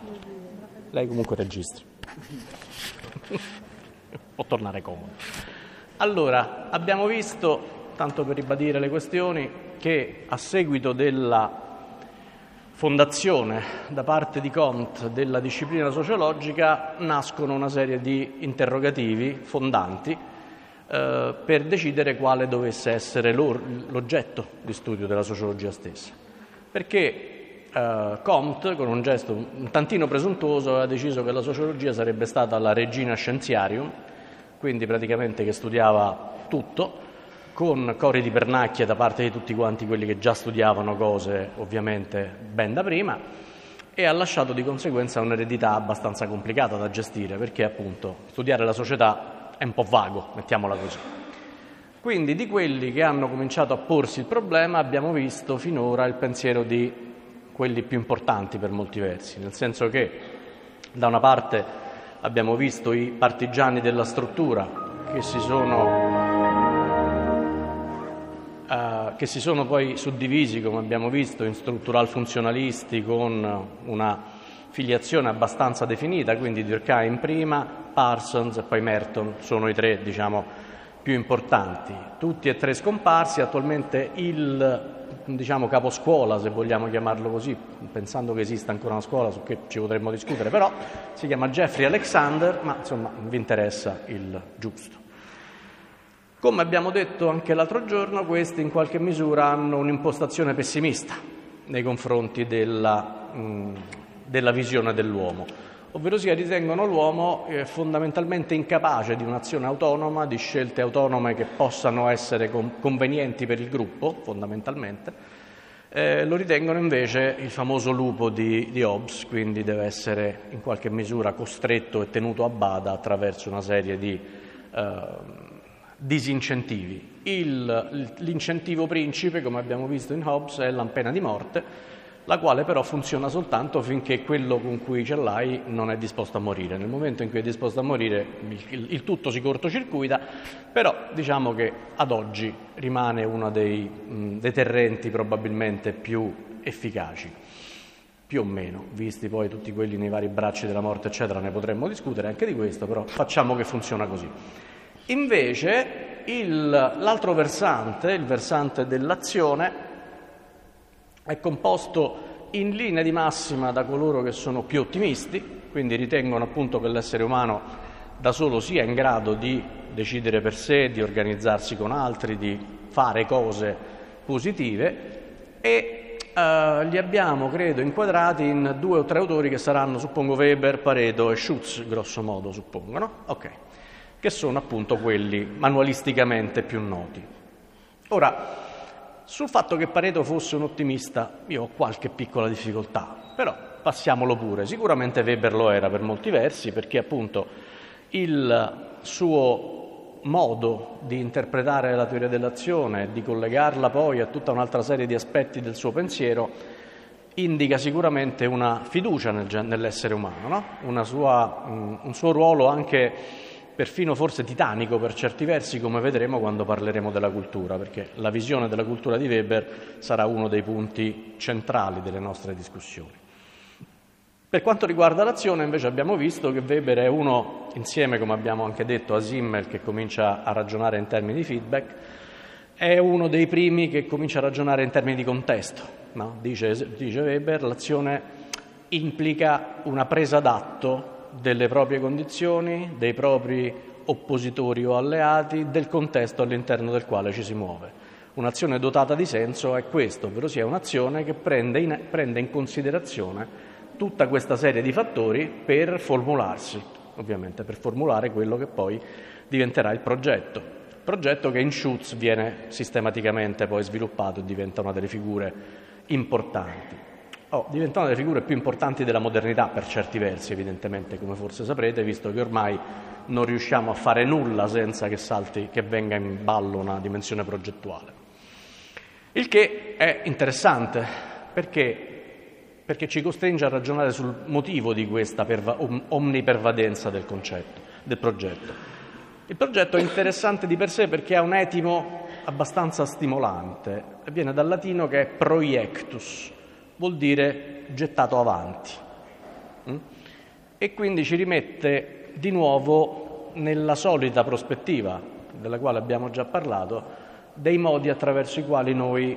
Lei comunque registri. Può tornare comodo. Allora, abbiamo visto, tanto per ribadire le questioni, che a seguito della fondazione da parte di Comte della disciplina sociologica nascono una serie di interrogativi fondanti per decidere quale dovesse essere l'oggetto di studio della sociologia stessa. Perché Comte, con un gesto un tantino presuntuoso, aveva deciso che la sociologia sarebbe stata la regina scienziarium, quindi praticamente che studiava tutto, con cori di pernacchie da parte di tutti quanti quelli che già studiavano cose ovviamente ben da prima, e ha lasciato di conseguenza un'eredità abbastanza complicata da gestire, perché appunto studiare la società è un po' vago, mettiamola così. Quindi di quelli che hanno cominciato a porsi il problema abbiamo visto finora il pensiero di quelli più importanti per molti versi, nel senso che da una parte abbiamo visto i partigiani della struttura che si sono poi suddivisi, come abbiamo visto, in struttural funzionalisti con una filiazione abbastanza definita, quindi Durkheim prima, Parsons e poi Merton sono i tre, più importanti. Tutti e tre scomparsi, attualmente il caposcuola, se vogliamo chiamarlo così, pensando che esista ancora una scuola su cui ci potremmo discutere, però si chiama Jeffrey Alexander, ma insomma vi interessa il giusto. Come abbiamo detto anche l'altro giorno, questi in qualche misura hanno un'impostazione pessimista nei confronti della visione dell'uomo, ovverosia ritengono l'uomo fondamentalmente incapace di un'azione autonoma, di scelte autonome che possano essere convenienti per il gruppo, fondamentalmente. Lo ritengono invece il famoso lupo di Hobbes, quindi deve essere in qualche misura costretto e tenuto a bada attraverso una serie di disincentivi. L'incentivo principe, come abbiamo visto in Hobbes, è la pena di morte, la quale però funziona soltanto finché quello con cui ce l'hai non è disposto a morire. Nel momento in cui è disposto a morire il tutto si cortocircuita, però diciamo che ad oggi rimane uno dei deterrenti probabilmente più efficaci, più o meno, visti poi tutti quelli nei vari bracci della morte eccetera, ne potremmo discutere anche di questo, però facciamo che funziona così. Invece l'altro versante, il versante dell'azione, è composto in linea di massima da coloro che sono più ottimisti, quindi ritengono appunto che l'essere umano da solo sia in grado di decidere per sé, di organizzarsi con altri, di fare cose positive, e li abbiamo, credo, inquadrati in 2 o 3 autori che saranno, suppongo, Weber, Pareto e Schutz, grosso modo, suppongo, no? Ok. Che sono appunto quelli manualisticamente più noti. Ora, sul fatto che Pareto fosse un ottimista io ho qualche piccola difficoltà, però passiamolo pure. Sicuramente Weber lo era per molti versi, perché appunto il suo modo di interpretare la teoria dell'azione e di collegarla poi a tutta un'altra serie di aspetti del suo pensiero indica sicuramente una fiducia nell'essere umano, no? Un suo ruolo anche perfino forse titanico per certi versi, come vedremo quando parleremo della cultura, perché la visione della cultura di Weber sarà uno dei punti centrali delle nostre discussioni. Per quanto riguarda l'azione, invece, abbiamo visto che Weber è uno, insieme, come abbiamo anche detto, a Simmel, che comincia a ragionare in termini di feedback, è uno dei primi che comincia a ragionare in termini di contesto, no? Dice Weber, l'azione implica una presa d'atto delle proprie condizioni, dei propri oppositori o alleati, del contesto all'interno del quale ci si muove. Un'azione dotata di senso è questo, ovvero sia un'azione che prende in considerazione tutta questa serie di fattori per formularsi, ovviamente, per formulare quello che poi diventerà il progetto che in Schutz viene sistematicamente poi sviluppato e diventa una delle figure importanti. Diventa una delle figure più importanti della modernità per certi versi, evidentemente, come forse saprete, visto che ormai non riusciamo a fare nulla senza che venga in ballo una dimensione progettuale. Il che è interessante, perché ci costringe a ragionare sul motivo di questa omnipervadenza del concetto, del progetto. Il progetto è interessante di per sé perché ha un etimo abbastanza stimolante, viene dal latino che è proiectus, vuol dire gettato avanti. E quindi ci rimette di nuovo nella solita prospettiva, della quale abbiamo già parlato, dei modi attraverso i quali noi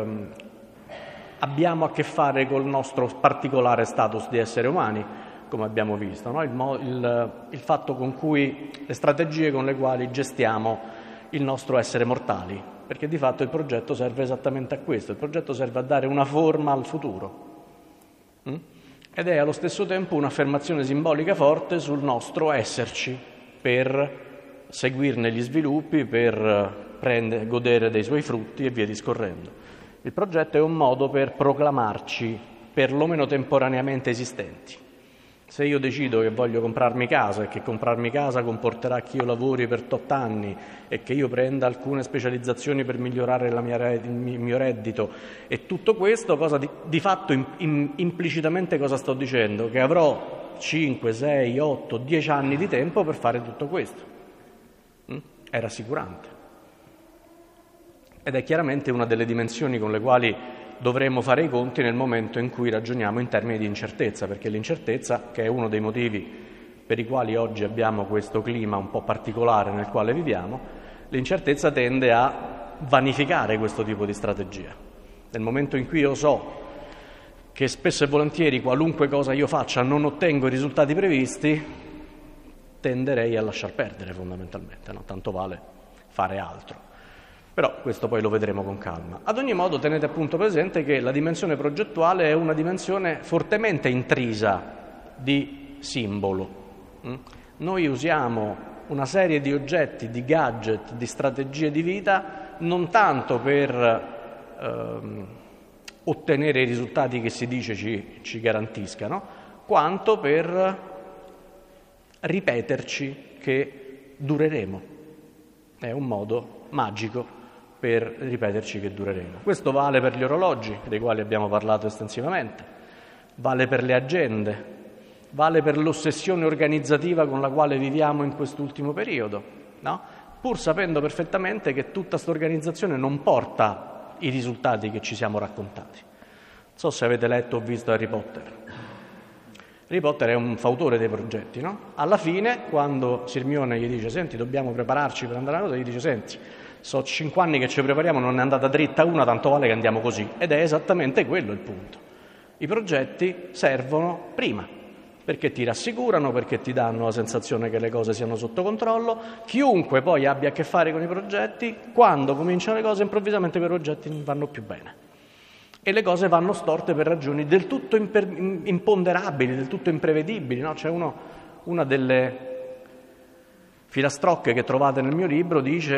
abbiamo a che fare col nostro particolare status di esseri umani, come abbiamo visto, no? Il fatto con cui, le strategie con le quali gestiamo il nostro essere mortali, perché di fatto il progetto serve esattamente a questo, il progetto serve a dare una forma al futuro. Ed è allo stesso tempo un'affermazione simbolica forte sul nostro esserci per seguirne gli sviluppi, per godere dei suoi frutti e via discorrendo. Il progetto è un modo per proclamarci perlomeno temporaneamente esistenti. Se io decido che voglio comprarmi casa e che comprarmi casa comporterà che io lavori per 8 anni e che io prenda alcune specializzazioni per migliorare il mio reddito e tutto questo, cosa di fatto implicitamente cosa sto dicendo? Che avrò 5, 6, 8, 10 anni di tempo per fare tutto questo. È rassicurante. Ed è chiaramente una delle dimensioni con le quali dovremmo fare i conti nel momento in cui ragioniamo in termini di incertezza, perché l'incertezza, che è uno dei motivi per i quali oggi abbiamo questo clima un po' particolare nel quale viviamo, l'incertezza tende a vanificare questo tipo di strategia. Nel momento in cui io so che spesso e volentieri qualunque cosa io faccia non ottengo i risultati previsti, tenderei a lasciar perdere fondamentalmente, no? Tanto vale fare altro. Però questo poi lo vedremo con calma. Ad ogni modo tenete appunto presente che la dimensione progettuale è una dimensione fortemente intrisa di simbolo. Noi usiamo una serie di oggetti, di gadget, di strategie di vita non tanto per ottenere i risultati che si dice ci garantiscano, quanto per ripeterci che dureremo. È un modo magico per ripeterci che dureremo. Questo vale per gli orologi, dei quali abbiamo parlato estensivamente, vale per le agende, vale per l'ossessione organizzativa con la quale viviamo in quest'ultimo periodo, no? Pur sapendo perfettamente che tutta questa organizzazione non porta i risultati che ci siamo raccontati. Non so se avete letto o visto Harry Potter. Harry Potter è un fautore dei progetti, no? Alla fine, quando Hermione gli dice «Senti, dobbiamo prepararci per andare a Londra», gli dice «Senti, so 5 anni che ci prepariamo, non è andata dritta una, tanto vale che andiamo così». Ed è esattamente quello il punto. I progetti servono prima, perché ti rassicurano, perché ti danno la sensazione che le cose siano sotto controllo. Chiunque poi abbia a che fare con i progetti, quando cominciano le cose, improvvisamente quei progetti non vanno più bene. E le cose vanno storte per ragioni del tutto imponderabili, del tutto imprevedibili, no? C'è una delle filastrocche che trovate nel mio libro dice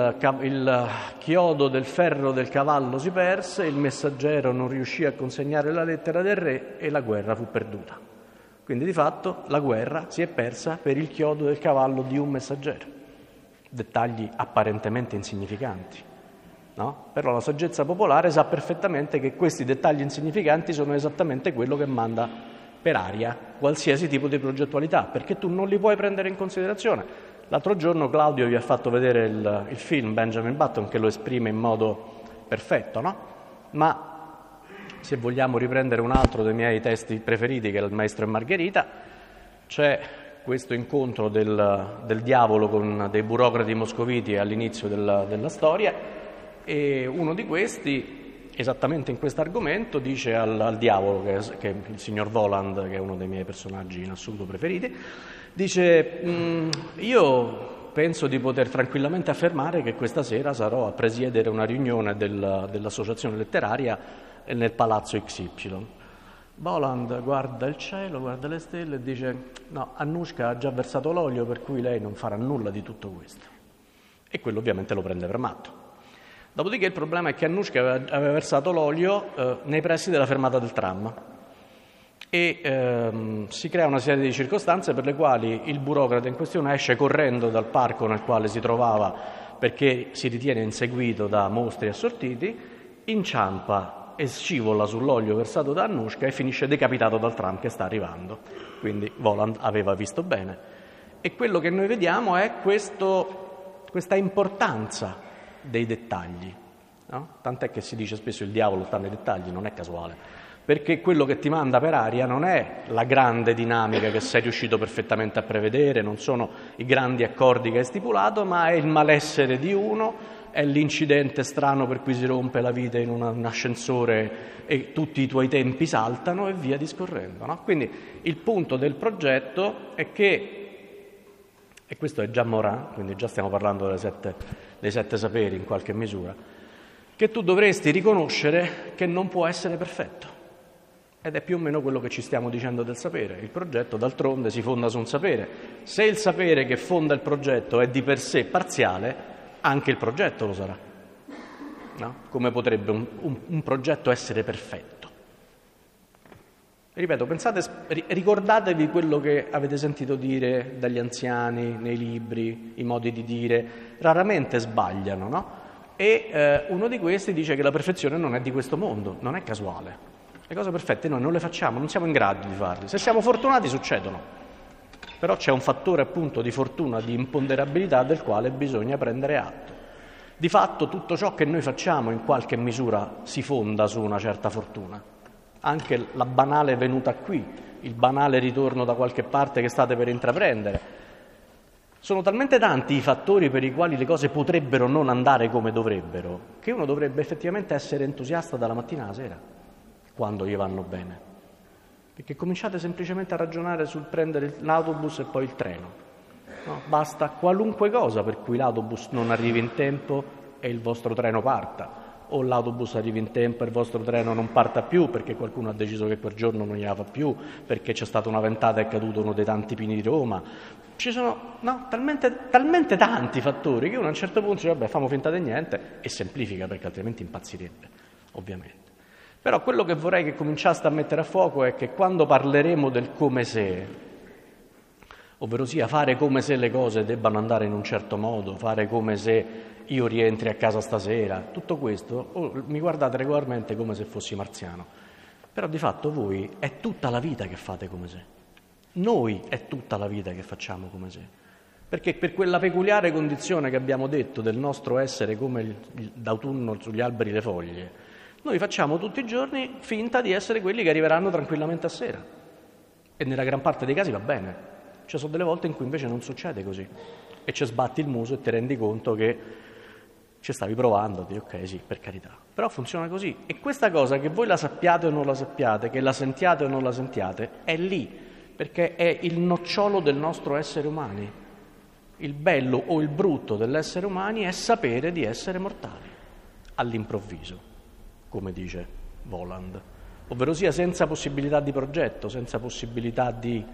il chiodo del ferro del cavallo si perse, il messaggero non riuscì a consegnare la lettera del re e la guerra fu perduta. Quindi di fatto la guerra si è persa per il chiodo del cavallo di un messaggero. Dettagli apparentemente insignificanti. No? Però la saggezza popolare sa perfettamente che questi dettagli insignificanti sono esattamente quello che manda per aria qualsiasi tipo di progettualità, perché tu non li puoi prendere in considerazione. L'altro giorno Claudio vi ha fatto vedere il film Benjamin Button, che lo esprime in modo perfetto, no? Ma se vogliamo riprendere un altro dei miei testi preferiti, che è Il Maestro e Margherita, c'è questo incontro del diavolo con dei burocrati moscoviti all'inizio della storia, e uno di questi, esattamente in questo argomento, dice al diavolo, che è il signor Voland, che è uno dei miei personaggi in assoluto preferiti, dice io penso di poter tranquillamente affermare che questa sera sarò a presiedere una riunione dell'associazione letteraria nel palazzo XY. Voland guarda il cielo, guarda le stelle e dice no, Annushka ha già versato l'olio, per cui lei non farà nulla di tutto questo. E quello ovviamente lo prende per matto. Dopodiché il problema è che Annushka aveva versato l'olio nei pressi della fermata del tram e si crea una serie di circostanze per le quali il burocrate in questione esce correndo dal parco nel quale si trovava, perché si ritiene inseguito da mostri assortiti, inciampa e scivola sull'olio versato da Annushka e finisce decapitato dal tram che sta arrivando. Quindi Voland aveva visto bene. E quello che noi vediamo è questa importanza dei dettagli, no? Tant'è che si dice spesso il diavolo sta nei dettagli, non è casuale. perché quello che ti manda per aria non è la grande dinamica che sei riuscito perfettamente a prevedere, non sono i grandi accordi che hai stipulato, ma è il malessere di uno, è l'incidente strano per cui si rompe la vita in un ascensore e tutti i tuoi tempi saltano e via discorrendo, no? Quindi il punto del progetto è che, e questo è già Morin, quindi già stiamo parlando dei 7 saperi in qualche misura, che tu dovresti riconoscere che non può essere perfetto. Ed è più o meno quello che ci stiamo dicendo del sapere. Il progetto, d'altronde, si fonda su un sapere. Se il sapere che fonda il progetto è di per sé parziale, anche il progetto lo sarà. No? Come potrebbe un progetto essere perfetto? Ripeto, ricordatevi quello che avete sentito dire dagli anziani, nei libri, i modi di dire. Raramente sbagliano, no? E uno di questi dice che la perfezione non è di questo mondo, non è casuale. Le cose perfette noi non le facciamo, non siamo in grado di farle. Se siamo fortunati succedono, però c'è un fattore appunto di fortuna, di imponderabilità del quale bisogna prendere atto. Di fatto tutto ciò che noi facciamo in qualche misura si fonda su una certa fortuna. Anche la banale venuta qui, il banale ritorno da qualche parte che state per intraprendere. Sono talmente tanti i fattori per i quali le cose potrebbero non andare come dovrebbero, che uno dovrebbe effettivamente essere entusiasta dalla mattina alla sera, quando gli vanno bene. Perché cominciate semplicemente a ragionare sul prendere l'autobus e poi il treno. No? Basta qualunque cosa per cui l'autobus non arrivi in tempo e il vostro treno parta, o l'autobus arrivi in tempo e il vostro treno non parta più perché qualcuno ha deciso che quel giorno non gliela fa più, perché c'è stata una ventata e è caduto uno dei tanti pini di Roma. Ci sono talmente tanti fattori che uno a un certo punto dice vabbè, famo finta di niente, e semplifica perché altrimenti impazzirebbe, ovviamente. Però quello che vorrei che cominciaste a mettere a fuoco è che quando parleremo del come se, ovvero sia fare come se le cose debbano andare in un certo modo, fare come se io rientri a casa stasera, tutto questo, mi guardate regolarmente come se fossi marziano. Però di fatto voi è tutta la vita che fate come se. Noi è tutta la vita che facciamo come se. Perché per quella peculiare condizione che abbiamo detto del nostro essere come d'autunno sugli alberi le foglie, noi facciamo tutti i giorni finta di essere quelli che arriveranno tranquillamente a sera. E nella gran parte dei casi va bene. Ci sono delle volte in cui invece non succede così. E ci sbatti il muso e ti rendi conto che ci stavi provando, dici ok sì, per carità. Però funziona così. E questa cosa, che voi la sappiate o non la sappiate, che la sentiate o non la sentiate, è lì. Perché è il nocciolo del nostro essere umani. Il bello o il brutto dell'essere umani è sapere di essere mortali. All'improvviso, come dice Voland, ovvero sia senza possibilità di progetto, senza possibilità di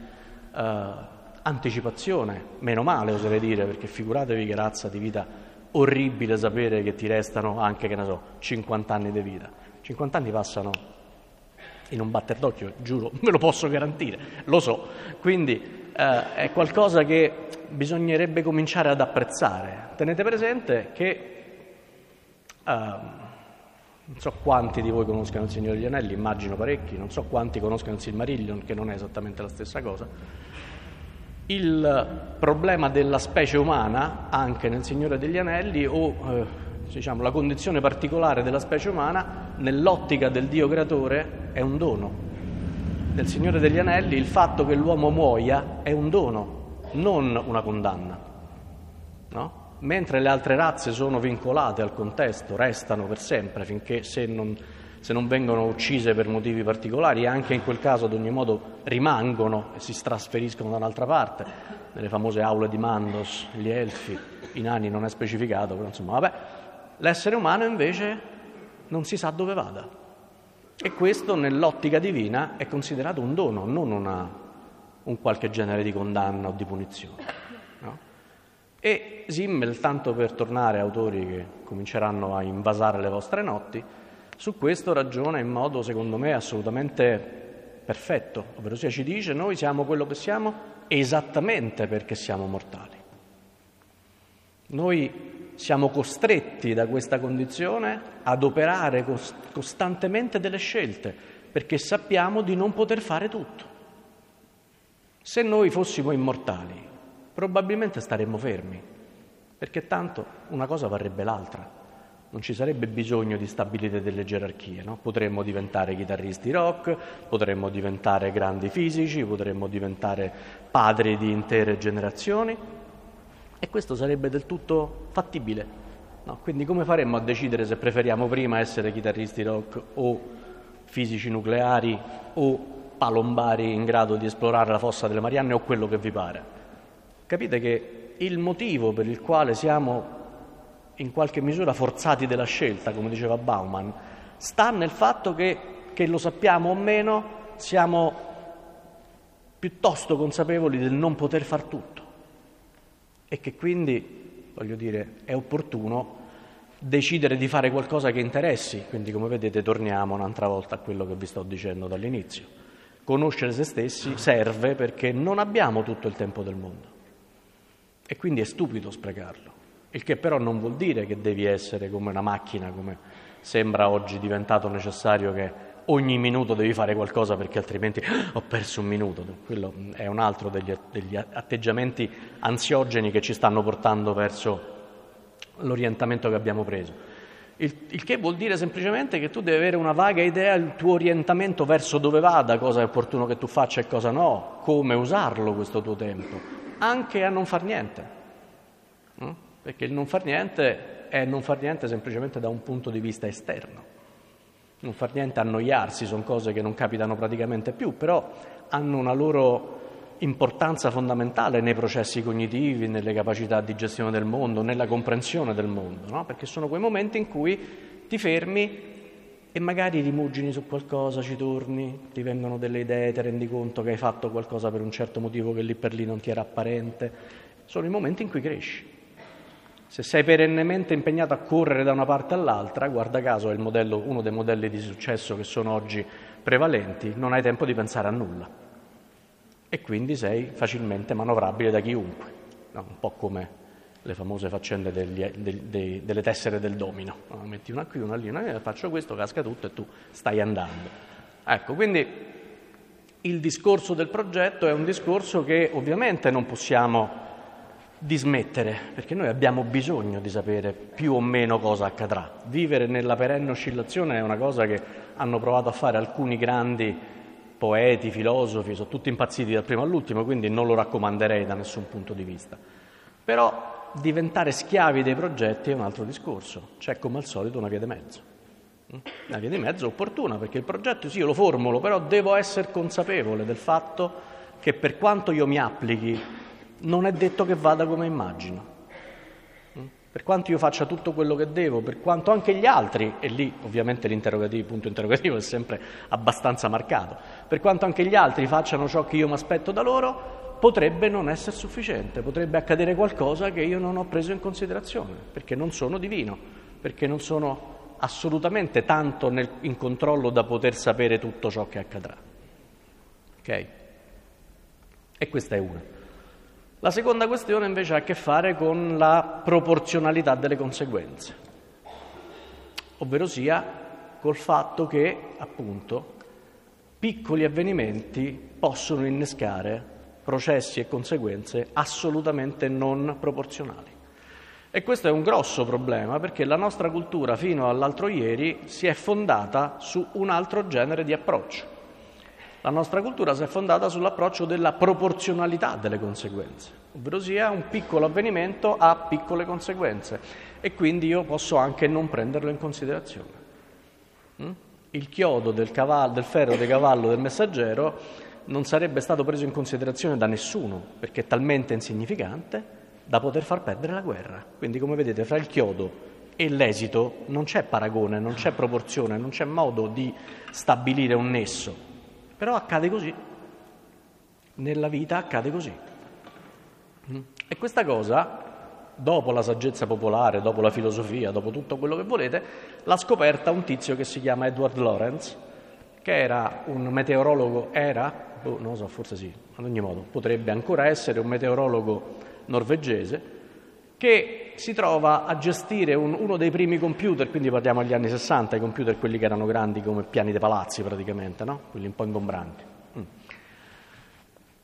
anticipazione, meno male oserei dire, perché figuratevi che razza di vita orribile sapere che ti restano anche, che ne so, 50 anni di vita. 50 anni passano in un batter d'occhio, giuro, me lo posso garantire, lo so, quindi è qualcosa che bisognerebbe cominciare ad apprezzare. Tenete presente che non so quanti di voi conoscano Il Signore degli Anelli, immagino parecchi, non so quanti conoscano il Silmarillion, che non è esattamente la stessa cosa. Il problema della specie umana, anche nel Signore degli Anelli, o diciamo la condizione particolare della specie umana, nell'ottica del Dio creatore, è un dono. Nel Signore degli Anelli il fatto che l'uomo muoia è un dono, non una condanna, no? Mentre le altre razze sono vincolate al contesto, restano per sempre, finché se non vengono uccise per motivi particolari, anche in quel caso ad ogni modo rimangono e si trasferiscono da un'altra parte, nelle famose aule di Mandos, gli elfi, i nani non è specificato, però insomma vabbè, l'essere umano invece non si sa dove vada, e questo nell'ottica divina è considerato un dono, non un qualche genere di condanna o di punizione, no? E Simmel, tanto per tornare a autori che cominceranno a invasare le vostre notti, su questo ragiona in modo, secondo me, assolutamente perfetto, ovvero sia ci dice: noi siamo quello che siamo esattamente perché siamo mortali. Noi siamo costretti da questa condizione ad operare costantemente delle scelte, perché sappiamo di non poter fare tutto. Se noi fossimo immortali, probabilmente staremmo fermi, perché tanto una cosa varrebbe l'altra. Non ci sarebbe bisogno di stabilire delle gerarchie, no? Potremmo diventare chitarristi rock, potremmo diventare grandi fisici, potremmo diventare padri di intere generazioni e questo sarebbe del tutto fattibile, no? Quindi come faremmo a decidere se preferiamo prima essere chitarristi rock o fisici nucleari o palombari in grado di esplorare la fossa delle Marianne o quello che vi pare? Capite che il motivo per il quale siamo in qualche misura forzati della scelta, come diceva Bauman, sta nel fatto che lo sappiamo o meno, siamo piuttosto consapevoli del non poter far tutto e che quindi, voglio dire, è opportuno decidere di fare qualcosa che interessi. Quindi, come vedete, torniamo un'altra volta a quello che vi sto dicendo dall'inizio. Conoscere se stessi serve perché non abbiamo tutto il tempo del mondo e quindi è stupido sprecarlo. Il che però non vuol dire che devi essere come una macchina, come sembra oggi diventato necessario che ogni minuto devi fare qualcosa perché altrimenti ho perso un minuto. Quello è un altro degli atteggiamenti ansiogeni che ci stanno portando verso l'orientamento che abbiamo preso. Il che vuol dire semplicemente che tu devi avere una vaga idea del tuo orientamento verso dove vada, cosa è opportuno che tu faccia e cosa no, come usarlo questo tuo tempo, anche a non far niente. Perché il non far niente è non far niente semplicemente da un punto di vista esterno. Non far niente, annoiarsi, sono cose che non capitano praticamente più, però hanno una loro importanza fondamentale nei processi cognitivi, nelle capacità di gestione del mondo, nella comprensione del mondo, no? Perché sono quei momenti in cui ti fermi e magari rimugini su qualcosa, ci torni, ti vengono delle idee, ti rendi conto che hai fatto qualcosa per un certo motivo che lì per lì non ti era apparente. Sono i momenti in cui cresci. Se sei perennemente impegnato a correre da una parte all'altra, guarda caso è uno dei modelli di successo che sono oggi prevalenti, non hai tempo di pensare a nulla e quindi sei facilmente manovrabile da chiunque, no? Un po' come le famose faccende delle tessere del domino, no? Metti una qui, una lì, faccio questo, casca tutto e tu stai andando. Ecco, quindi il discorso del progetto è un discorso che ovviamente non possiamo dismettere, perché noi abbiamo bisogno di sapere più o meno cosa accadrà. Vivere nella perenne oscillazione è una cosa che hanno provato a fare alcuni grandi poeti, filosofi, sono tutti impazziti dal primo all'ultimo, quindi non lo raccomanderei da nessun punto di vista. Però diventare schiavi dei progetti è un altro discorso, c'è come al solito una via di mezzo. Una via di mezzo opportuna, perché il progetto sì, io lo formulo, però devo essere consapevole del fatto che per quanto io mi applichi non è detto che vada come immagino. Per quanto io faccia tutto quello che devo, per quanto anche gli altri, e lì ovviamente punto interrogativo è sempre abbastanza marcato, per quanto anche gli altri facciano ciò che io mi aspetto da loro, potrebbe non essere sufficiente, potrebbe accadere qualcosa che io non ho preso in considerazione, perché non sono divino, perché non sono assolutamente tanto in controllo da poter sapere tutto ciò che accadrà. Ok? E questa è una. La seconda questione invece ha a che fare con la proporzionalità delle conseguenze, ovvero sia col fatto che, appunto, piccoli avvenimenti possono innescare processi e conseguenze assolutamente non proporzionali. E questo è un grosso problema perché la nostra cultura fino all'altro ieri si è fondata su un altro genere di approccio. La nostra cultura si è fondata sull'approccio della proporzionalità delle conseguenze, ovvero sia un piccolo avvenimento ha piccole conseguenze e quindi io posso anche non prenderlo in considerazione. Il chiodo del ferro del cavallo del messaggero non sarebbe stato preso in considerazione da nessuno perché è talmente insignificante da poter far perdere la guerra. Quindi, come vedete, fra il chiodo e l'esito non c'è paragone, non c'è proporzione, non c'è modo di stabilire un nesso. Però accade così, nella vita accade così. E questa cosa, dopo la saggezza popolare, dopo la filosofia, dopo tutto quello che volete, l'ha scoperta un tizio che si chiama Edward Lorenz, che era un meteorologo, non lo so, forse sì, ad ogni modo, potrebbe ancora essere un meteorologo norvegese, che si trova a gestire uno dei primi computer, quindi parliamo agli anni 60, i computer quelli che erano grandi come piani dei palazzi praticamente, no? Quelli un po' ingombranti.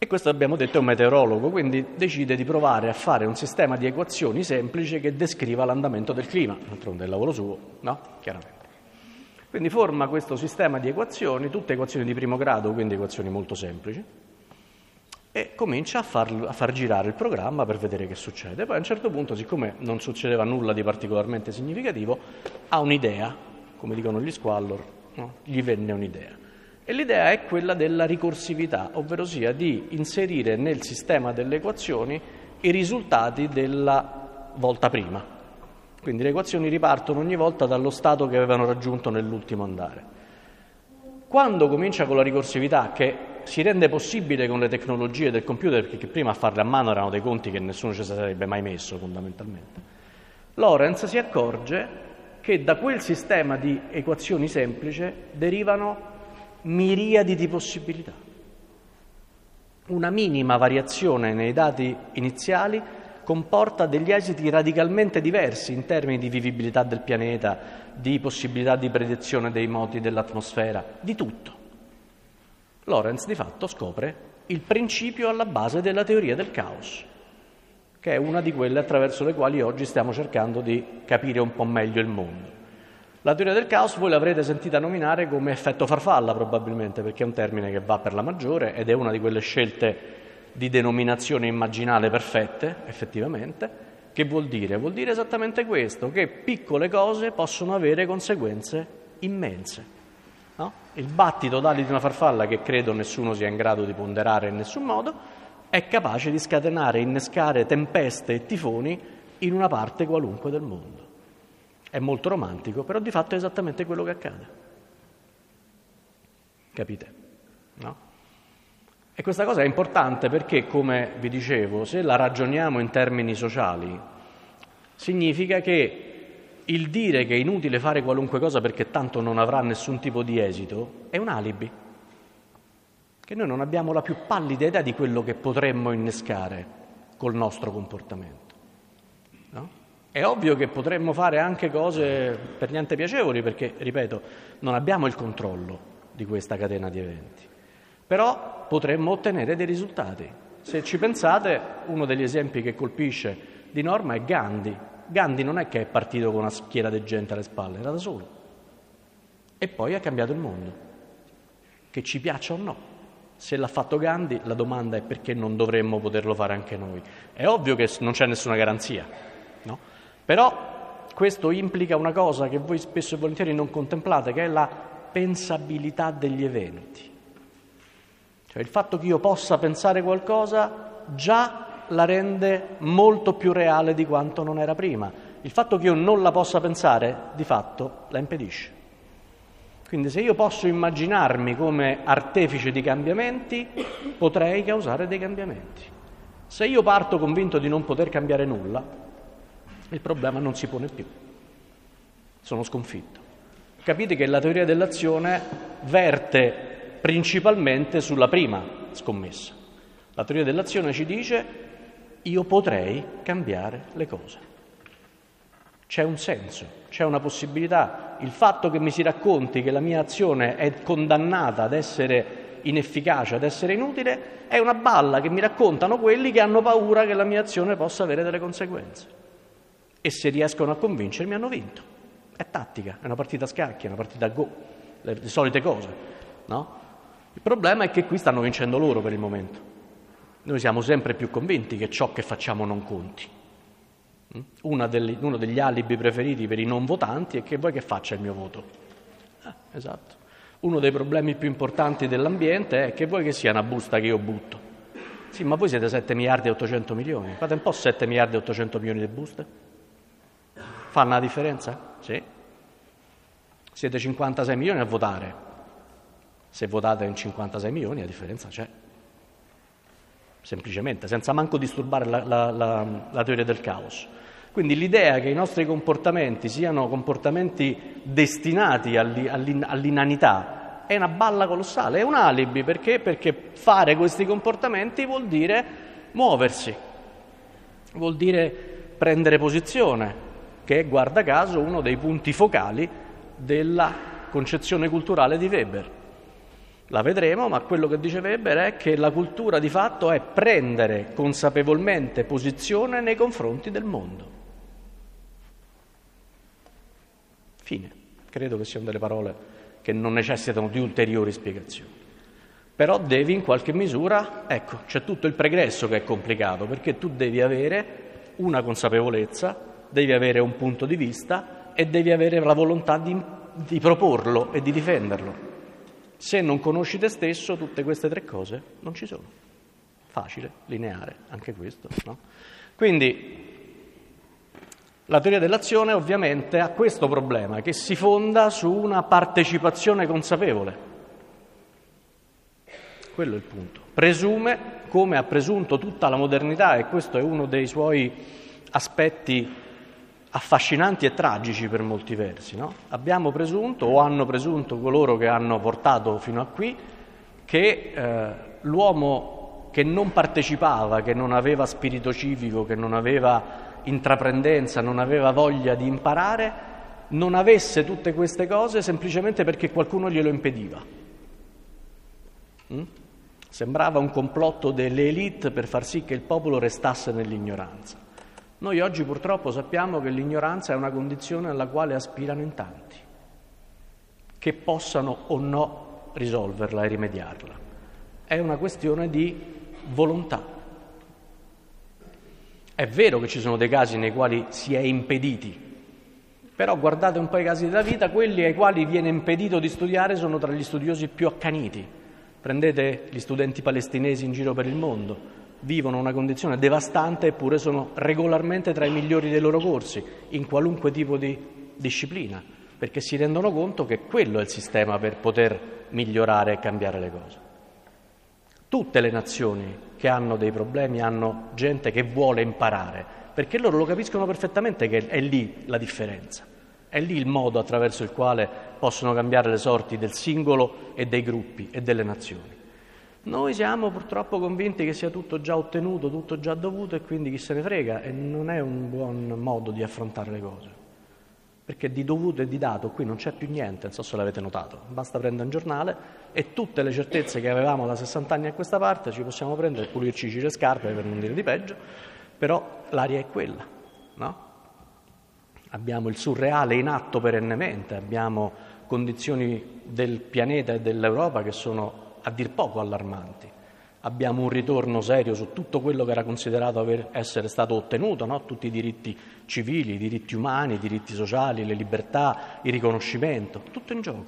E questo, abbiamo detto, è un meteorologo, quindi decide di provare a fare un sistema di equazioni semplice che descriva l'andamento del clima. D'altronde è il lavoro suo, no? Chiaramente. Quindi forma questo sistema di equazioni, tutte equazioni di primo grado, quindi equazioni molto semplici, e comincia a far girare il programma per vedere che succede. Poi a un certo punto, siccome non succedeva nulla di particolarmente significativo, ha un'idea, come dicono gli Squallor, no? Gli venne un'idea. E l'idea è quella della ricorsività, ovvero sia di inserire nel sistema delle equazioni i risultati della volta prima. Quindi le equazioni ripartono ogni volta dallo stato che avevano raggiunto nell'ultimo andare. Quando comincia con la ricorsività, che si rende possibile con le tecnologie del computer, perché prima a farle a mano erano dei conti che nessuno ci sarebbe mai messo fondamentalmente, Lorenz si accorge che da quel sistema di equazioni semplice derivano miriadi di possibilità. Una minima variazione nei dati iniziali comporta degli esiti radicalmente diversi in termini di vivibilità del pianeta, di possibilità di predizione dei moti dell'atmosfera, di tutto. Lorenz di fatto scopre il principio alla base della teoria del caos, che è una di quelle attraverso le quali oggi stiamo cercando di capire un po' meglio il mondo. La teoria del caos voi l'avrete sentita nominare come effetto farfalla probabilmente, perché è un termine che va per la maggiore ed è una di quelle scelte di denominazione immaginale perfette, effettivamente. Che vuol dire? Vuol dire esattamente questo, che piccole cose possono avere conseguenze immense. No? Il battito d'ali di una farfalla, che credo nessuno sia in grado di ponderare in nessun modo, è capace di scatenare, innescare tempeste e tifoni in una parte qualunque del mondo. È molto romantico, però di fatto è esattamente quello che accade. Capite? No? E questa cosa è importante perché, come vi dicevo, se la ragioniamo in termini sociali, significa che il dire che è inutile fare qualunque cosa perché tanto non avrà nessun tipo di esito è un alibi. Che noi non abbiamo la più pallida idea di quello che potremmo innescare col nostro comportamento. No? È ovvio che potremmo fare anche cose per niente piacevoli perché, ripeto, non abbiamo il controllo di questa catena di eventi. Però potremmo ottenere dei risultati. Se ci pensate, uno degli esempi che colpisce di norma è Gandhi. Gandhi non è che è partito con una schiera di gente alle spalle, era da solo. E poi ha cambiato il mondo. Che ci piaccia o no. Se l'ha fatto Gandhi, la domanda è perché non dovremmo poterlo fare anche noi. È ovvio che non c'è nessuna garanzia, no? Però questo implica una cosa che voi spesso e volentieri non contemplate, che è la pensabilità degli eventi. Cioè il fatto che io possa pensare qualcosa già la rende molto più reale di quanto non era prima. Il fatto che io non la possa pensare, di fatto, la impedisce. Quindi se io posso immaginarmi come artefice di cambiamenti, potrei causare dei cambiamenti. Se io parto convinto di non poter cambiare nulla, il problema non si pone più. Sono sconfitto. Capite che la teoria dell'azione verte principalmente sulla prima scommessa. La teoria dell'azione ci dice: io potrei cambiare le cose. C'è un senso, c'è una possibilità. Il fatto che mi si racconti che la mia azione è condannata ad essere inefficace, ad essere inutile, è una balla che mi raccontano quelli che hanno paura che la mia azione possa avere delle conseguenze. E se riescono a convincermi hanno vinto. È tattica, è una partita a scacchi, è una partita a go, le solite cose, no? Il problema è che qui stanno vincendo loro per il momento. Noi siamo sempre più convinti che ciò che facciamo non conti. Uno degli alibi preferiti per i non votanti è che vuoi che faccia il mio voto. Esatto. Uno dei problemi più importanti dell'ambiente è che vuoi che sia una busta che io butto. Sì, ma voi siete 7 miliardi e 800 milioni. Fate un po' 7 miliardi e 800 milioni di buste. Fanno la differenza? Sì. Siete 56 milioni a votare. Se votate in 56 milioni la differenza c'è. Semplicemente, senza manco disturbare la teoria del caos. Quindi l'idea che i nostri comportamenti siano comportamenti destinati all'inanità è una balla colossale, è un alibi. Perché? Perché fare questi comportamenti vuol dire muoversi, vuol dire prendere posizione, che è, guarda caso, uno dei punti focali della concezione culturale di Weber. la vedremo, ma quello che dice Weber è che la cultura di fatto è prendere consapevolmente posizione nei confronti del mondo. Fine. Credo che siano delle parole che non necessitano di ulteriori spiegazioni. Però devi in qualche misura, ecco, c'è tutto il pregresso che è complicato, perché tu devi avere una consapevolezza, devi avere un punto di vista e devi avere la volontà di proporlo e di difenderlo. Se non conosci te stesso, tutte queste tre cose non ci sono. Facile, lineare, anche questo, no? Quindi la teoria dell'azione ovviamente ha questo problema, che si fonda su una partecipazione consapevole. Quello è il punto. Presume, come ha presunto tutta la modernità, e questo è uno dei suoi aspetti affascinanti e tragici per molti versi, no? Abbiamo presunto, o hanno presunto coloro che hanno portato fino a qui, che l'uomo che non partecipava, che non aveva spirito civico, che non aveva intraprendenza, non aveva voglia di imparare, non avesse tutte queste cose semplicemente perché qualcuno glielo impediva. Sembrava un complotto delle élite per far sì che il popolo restasse nell'ignoranza. Noi oggi purtroppo sappiamo che l'ignoranza è una condizione alla quale aspirano in tanti, che possano o no risolverla e rimediarla. È una questione di volontà. È vero che ci sono dei casi nei quali si è impediti, però guardate un po' i casi della vita, quelli ai quali viene impedito di studiare sono tra gli studiosi più accaniti. Prendete gli studenti palestinesi in giro per il mondo. Vivono una condizione devastante eppure sono regolarmente tra i migliori dei loro corsi, in qualunque tipo di disciplina, perché si rendono conto che quello è il sistema per poter migliorare e cambiare le cose. Tutte le nazioni che hanno dei problemi hanno gente che vuole imparare, perché loro lo capiscono perfettamente che è lì la differenza, è lì il modo attraverso il quale possono cambiare le sorti del singolo e dei gruppi e delle nazioni. Noi siamo purtroppo convinti che sia tutto già ottenuto, tutto già dovuto e quindi chi se ne frega, e non è un buon modo di affrontare le cose, perché di dovuto e di dato qui non c'è più niente, non so se l'avete notato, basta prendere un giornale e tutte le certezze che avevamo da 60 anni a questa parte ci possiamo prendere e pulirci le scarpe per non dire di peggio, però l'aria è quella, no? Abbiamo il surreale in atto perennemente, abbiamo condizioni del pianeta e dell'Europa che sono a dir poco allarmanti. Abbiamo un ritorno serio su tutto quello che era considerato essere stato ottenuto, no? Tutti i diritti civili, i diritti umani, i diritti sociali, le libertà, il riconoscimento, tutto in gioco.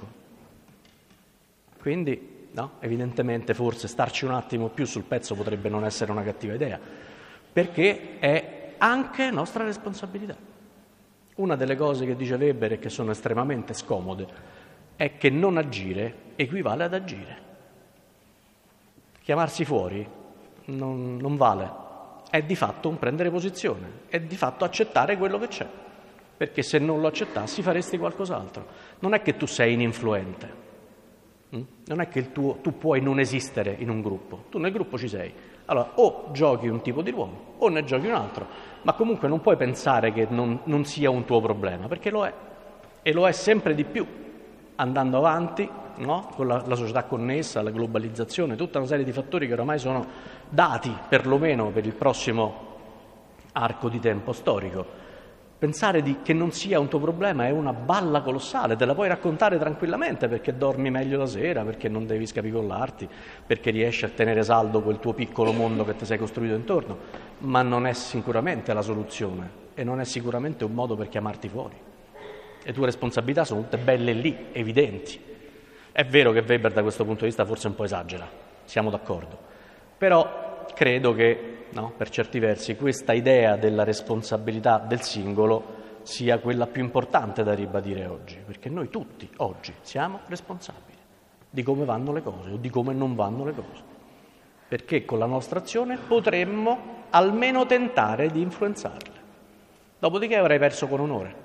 Quindi, no? Evidentemente forse starci un attimo più sul pezzo potrebbe non essere una cattiva idea, perché è anche nostra responsabilità. Una delle cose che dice Weber e che sono estremamente scomode è che non agire equivale ad agire. Chiamarsi fuori non vale, è di fatto un prendere posizione, è di fatto accettare quello che c'è, perché se non lo accettassi faresti qualcos'altro. Non è che tu sei ininfluente, non è che tu puoi non esistere in un gruppo, tu nel gruppo ci sei. Allora o giochi un tipo di ruolo o ne giochi un altro, ma comunque non puoi pensare che non sia un tuo problema, perché lo è, e lo è sempre di più, andando avanti, no? Con la società connessa, la globalizzazione, tutta una serie di fattori che oramai sono dati perlomeno per il prossimo arco di tempo storico. Pensare che non sia un tuo problema è una balla colossale, te la puoi raccontare tranquillamente perché dormi meglio la sera, perché non devi scapicollarti, perché riesci a tenere saldo quel tuo piccolo mondo che ti sei costruito intorno, ma non è sicuramente la soluzione e non è sicuramente un modo per chiamarti fuori. Le tue responsabilità sono tutte belle lì, evidenti. È vero che Weber da questo punto di vista forse un po' esagera, siamo d'accordo, però credo che per certi versi questa idea della responsabilità del singolo sia quella più importante da ribadire oggi, perché noi tutti oggi siamo responsabili di come vanno le cose o di come non vanno le cose, perché con la nostra azione potremmo almeno tentare di influenzarle, dopodiché avrai perso con onore.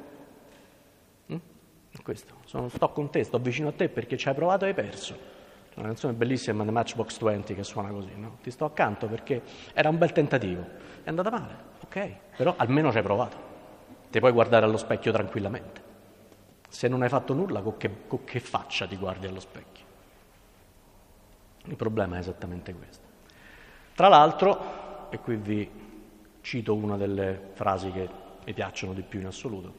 Questo, sto con te, sto vicino a te perché ci hai provato e hai perso. Una canzone bellissima, The Matchbox 20, che suona così, no? Ti sto accanto perché era un bel tentativo, è andata male, ok, però almeno ci hai provato, ti puoi guardare allo specchio tranquillamente. Se non hai fatto nulla, con che faccia ti guardi allo specchio? Il problema è esattamente questo. Tra l'altro, e qui vi cito una delle frasi che mi piacciono di più in assoluto,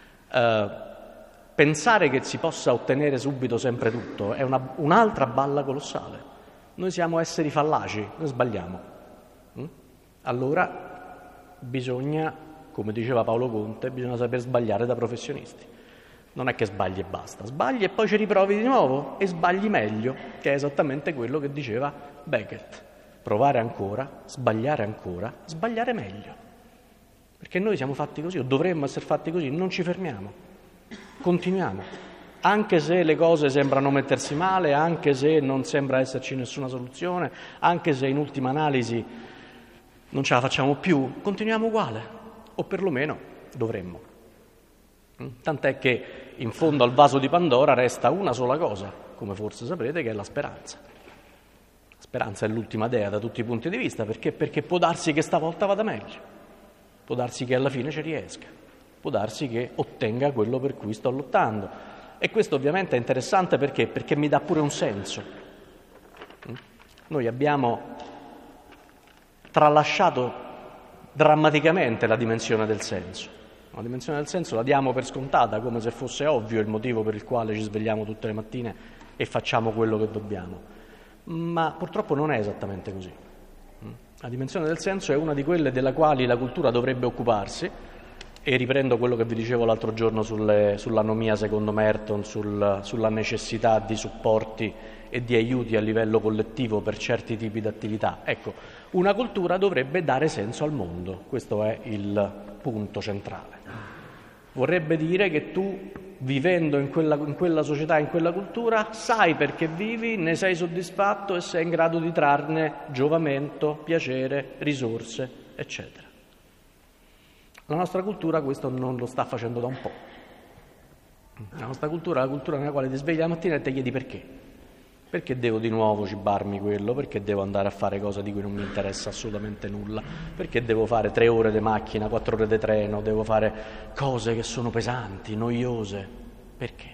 pensare che si possa ottenere subito sempre tutto è un'altra balla colossale. Noi siamo esseri fallaci, noi sbagliamo. Allora bisogna, come diceva Paolo Conte, bisogna saper sbagliare da professionisti. Non è che sbagli e basta, sbagli e poi ci riprovi di nuovo e sbagli meglio, che è esattamente quello che diceva Beckett. Provare ancora, sbagliare meglio. Perché noi siamo fatti così, o dovremmo essere fatti così, non ci fermiamo, continuiamo. Anche se le cose sembrano mettersi male, anche se non sembra esserci nessuna soluzione, anche se in ultima analisi non ce la facciamo più, continuiamo uguale, o perlomeno dovremmo. Tant'è che in fondo al vaso di Pandora resta una sola cosa, come forse saprete, che è la speranza. La speranza è l'ultima dea da tutti i punti di vista, perché può darsi che stavolta vada meglio, può darsi che alla fine ci riesca, può darsi che ottenga quello per cui sto lottando. E questo ovviamente è interessante perché mi dà pure un senso. Noi abbiamo tralasciato drammaticamente la dimensione del senso. La dimensione del senso la diamo per scontata, come se fosse ovvio il motivo per il quale ci svegliamo tutte le mattine e facciamo quello che dobbiamo. Ma purtroppo non è esattamente così. La dimensione del senso è una di quelle della quali la cultura dovrebbe occuparsi, e riprendo quello che vi dicevo l'altro giorno sull'anomia secondo Merton, sulla necessità di supporti e di aiuti a livello collettivo per certi tipi di attività. Ecco, una cultura dovrebbe dare senso al mondo, questo è il punto centrale. Vorrebbe dire che tu, vivendo in quella società, in quella cultura, sai perché vivi, ne sei soddisfatto e sei in grado di trarne giovamento, piacere, risorse, eccetera. La nostra cultura questo non lo sta facendo da un po'. La nostra cultura è la cultura nella quale ti svegli la mattina e ti chiedi perché. Perché devo di nuovo cibarmi quello? Perché devo andare a fare cose di cui non mi interessa assolutamente nulla? Perché devo fare 3 ore di macchina, 4 ore di treno? Devo fare cose che sono pesanti, noiose? Perché?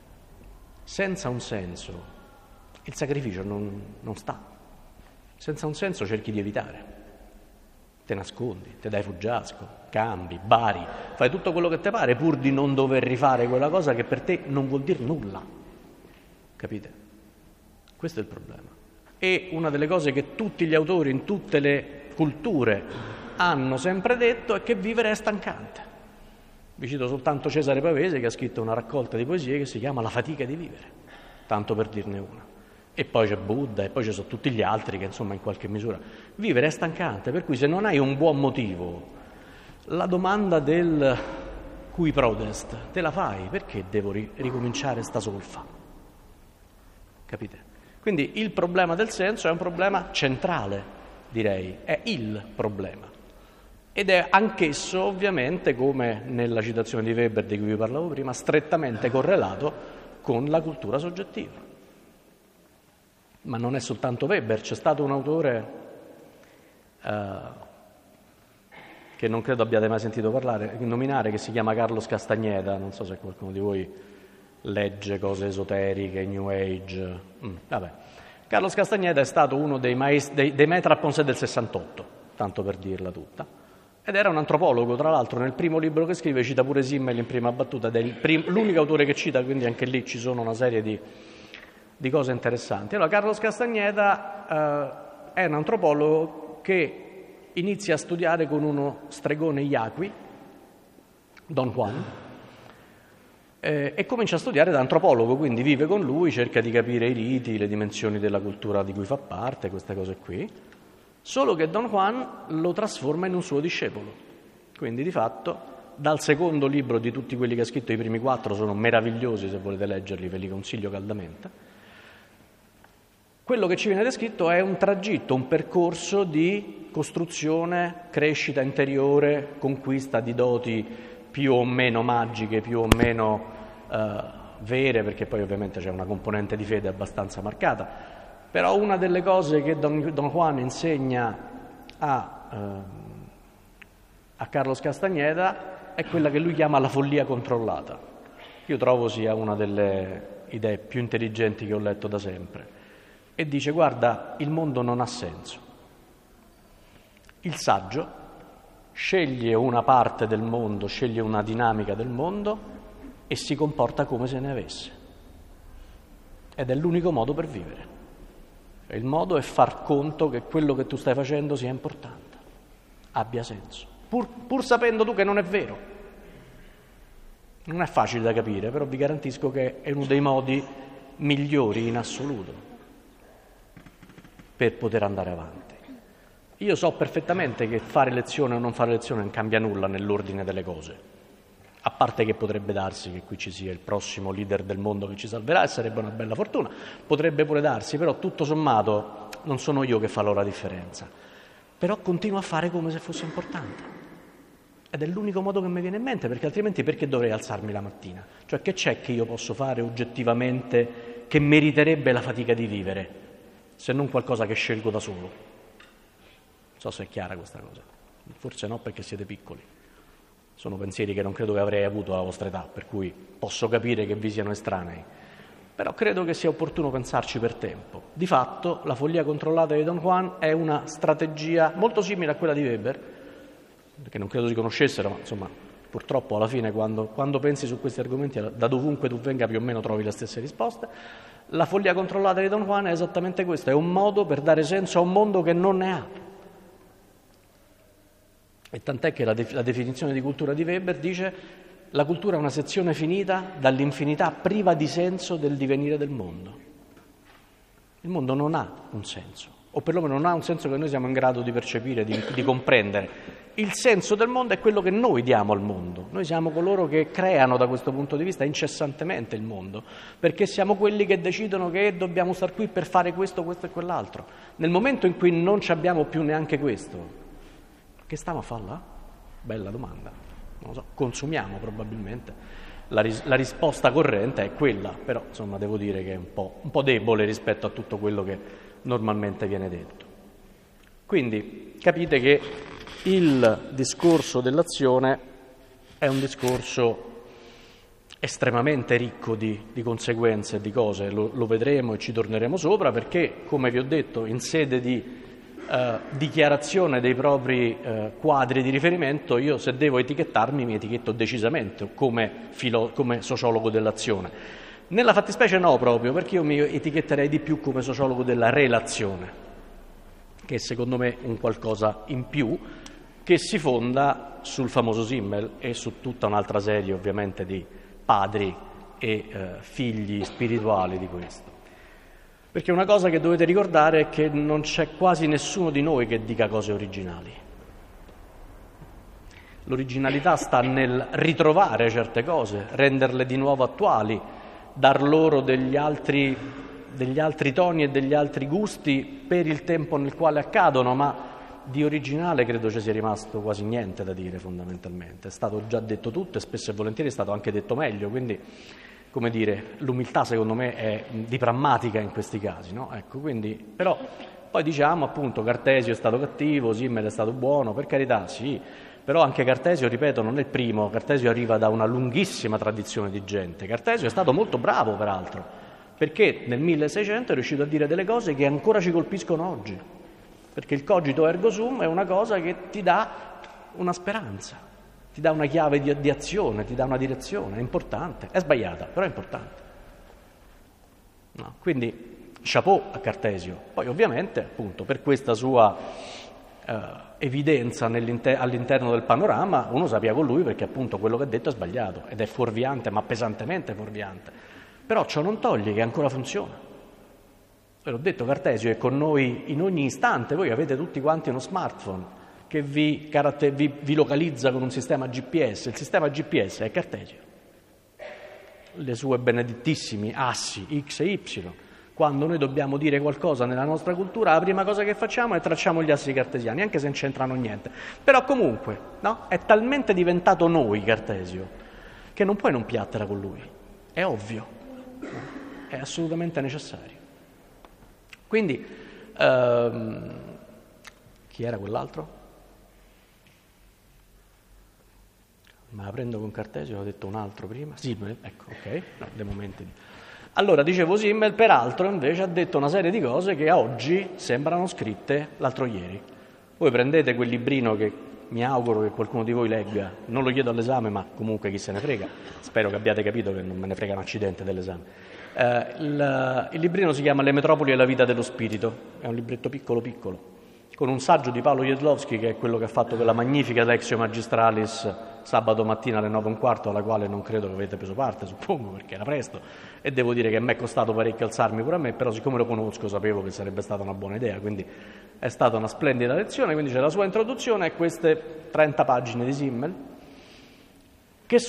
Senza un senso il sacrificio non sta. Senza un senso cerchi di evitare. Te nascondi, te dai fuggiasco, cambi, bari, fai tutto quello che ti pare pur di non dover rifare quella cosa che per te non vuol dire nulla. Capite? Questo è il problema. E una delle cose che tutti gli autori in tutte le culture hanno sempre detto è che vivere è stancante. Vi cito soltanto Cesare Pavese, che ha scritto una raccolta di poesie che si chiama La fatica di vivere, tanto per dirne una. E poi c'è Buddha, e poi ci sono tutti gli altri che insomma in qualche misura. Vivere è stancante, per cui se non hai un buon motivo, la domanda del cui prodest te la fai, perché devo ricominciare sta solfa? Capite? Quindi il problema del senso è un problema centrale, direi, è il problema. Ed è anch'esso ovviamente, come nella citazione di Weber di cui vi parlavo prima, strettamente correlato con la cultura soggettiva. Ma non è soltanto Weber, c'è stato un autore che non credo abbiate mai sentito nominare, che si chiama Carlos Castañeda, non so se qualcuno di voi legge cose esoteriche, New Age. Vabbè. Carlos Castañeda è stato uno dei maîtres à penser del 68, tanto per dirla tutta, ed era un antropologo, tra l'altro nel primo libro che scrive cita pure Simmel in prima battuta, ed è l'unico autore che cita, quindi anche lì ci sono una serie di cose interessanti. Allora, Carlos Castañeda è un antropologo che inizia a studiare con uno stregone yaqui, Don Juan, e comincia a studiare da antropologo, quindi vive con lui, cerca di capire i riti, le dimensioni della cultura di cui fa parte, queste cose qui, solo che Don Juan lo trasforma in un suo discepolo. Quindi di fatto, dal secondo libro di tutti quelli che ha scritto, i primi 4 sono meravigliosi, se volete leggerli ve li consiglio caldamente. Quello che ci viene descritto è un tragitto, un percorso di costruzione, crescita interiore, conquista di doti più o meno magiche, più o meno vere, perché poi ovviamente c'è una componente di fede abbastanza marcata. Però una delle cose che Don Juan insegna a Carlos Castañeda è quella che lui chiama la follia controllata. Io trovo sia una delle idee più intelligenti che ho letto da sempre. e dice: guarda, il mondo non ha senso. Il saggio sceglie una parte del mondo, sceglie una dinamica del mondo e si comporta come se ne avesse. Ed è l'unico modo per vivere. Il modo è far conto che quello che tu stai facendo sia importante, abbia senso, pur sapendo tu che non è vero. Non è facile da capire, però vi garantisco che è uno dei modi migliori in assoluto per poter andare avanti. Io so perfettamente che fare lezione o non fare lezione non cambia nulla nell'ordine delle cose, a parte che potrebbe darsi che qui ci sia il prossimo leader del mondo che ci salverà e sarebbe una bella fortuna, potrebbe pure darsi, però tutto sommato non sono io che farò la differenza, però continuo a fare come se fosse importante ed è l'unico modo che mi viene in mente, perché altrimenti perché dovrei alzarmi la mattina? Cioè, che c'è che io posso fare oggettivamente che meriterebbe la fatica di vivere, se non qualcosa che scelgo da solo? Non so se è chiara questa cosa, forse no, perché siete piccoli. Sono pensieri che non credo che avrei avuto alla vostra età, per cui posso capire che vi siano estranei. Però credo che sia opportuno pensarci per tempo. Di fatto, la follia controllata di Don Juan è una strategia molto simile a quella di Weber, perché non credo si conoscessero, ma insomma, purtroppo alla fine quando pensi su questi argomenti, da dovunque tu venga più o meno trovi le stesse risposte. La follia controllata di Don Juan è esattamente questo, è un modo per dare senso a un mondo che non ne ha. E tant'è che la definizione di cultura di Weber dice: la cultura è una sezione finita dall'infinità priva di senso del divenire del mondo. Il mondo non ha un senso, o perlomeno non ha un senso che noi siamo in grado di percepire, di comprendere. Il senso del mondo è quello che noi diamo al mondo. Noi siamo coloro che creano da questo punto di vista incessantemente il mondo, perché siamo quelli che decidono che dobbiamo star qui per fare questo, questo e quell'altro. Nel momento in cui non ci abbiamo più neanche questo, che stiamo a fare là? Bella domanda. Non lo so, consumiamo probabilmente. La risposta corrente è quella, però insomma devo dire che è un po' debole rispetto a tutto quello che normalmente viene detto. Quindi capite che il discorso dell'azione è un discorso estremamente ricco di conseguenze e di cose, lo vedremo e ci torneremo sopra, perché, come vi ho detto, in sede di dichiarazione dei propri quadri di riferimento, io se devo etichettarmi mi etichetto decisamente come sociologo dell'azione. Nella fattispecie no, proprio perché io mi etichetterei di più come sociologo della relazione, che secondo me è un qualcosa in più che si fonda sul famoso Simmel e su tutta un'altra serie ovviamente di padri e figli spirituali di questo. Perché una cosa che dovete ricordare è che non c'è quasi nessuno di noi che dica cose originali. L'originalità sta nel ritrovare certe cose, renderle di nuovo attuali, dar loro degli altri toni e degli altri gusti per il tempo nel quale accadono, ma di originale credo ci sia rimasto quasi niente da dire fondamentalmente. È stato già detto tutto e spesso e volentieri è stato anche detto meglio, quindi, come dire, l'umiltà secondo me è di prammatica in questi casi, no? Ecco, quindi, però poi diciamo appunto Cartesio è stato cattivo, Simmel è stato buono, per carità sì, però anche Cartesio, ripeto, non è il primo, Cartesio arriva da una lunghissima tradizione di gente, Cartesio è stato molto bravo peraltro, perché nel 1600 è riuscito a dire delle cose che ancora ci colpiscono oggi, perché il cogito ergo sum è una cosa che ti dà una speranza, ti dà una chiave di azione, ti dà una direzione, è importante, è sbagliata, però è importante. No, quindi chapeau a Cartesio. Poi ovviamente, appunto, per questa sua evidenza all'interno del panorama, uno sapeva con lui perché appunto quello che ha detto è sbagliato ed è fuorviante, ma pesantemente fuorviante. Però ciò non toglie che ancora funziona. Ve l'ho detto, Cartesio è con noi in ogni istante, voi avete tutti quanti uno smartphone che vi localizza con un sistema GPS, il sistema GPS è Cartesio, le sue benedettissimi assi X e Y. Quando noi dobbiamo dire qualcosa nella nostra cultura, la prima cosa che facciamo è tracciamo gli assi cartesiani, anche se non c'entrano niente. Però comunque, no? È talmente diventato noi Cartesio che non puoi non piattera con lui, è ovvio, è assolutamente necessario. Quindi, chi era quell'altro? Ma la prendo con Cartesio, ho detto un altro prima? Sì, ecco, ok, no, dei momenti. Allora, dicevo, Simmel peraltro invece ha detto una serie di cose che a oggi sembrano scritte l'altro ieri. Voi prendete quel librino che mi auguro che qualcuno di voi legga, non lo chiedo all'esame, ma comunque chi se ne frega, spero che abbiate capito che non me ne frega un accidente dell'esame. Il librino si chiama Le metropoli e la vita dello spirito, è un libretto piccolo piccolo, con un saggio di Paolo Jedlowski, che è quello che ha fatto quella magnifica Lectio Magistralis sabato mattina alle 9:15, alla quale non credo che avete preso parte, suppongo, perché era presto, e devo dire che mi è costato parecchio alzarmi pure a me, però siccome lo conosco sapevo che sarebbe stata una buona idea, quindi è stata una splendida lezione. Quindi c'è la sua introduzione e queste 30 pagine di Simmel, che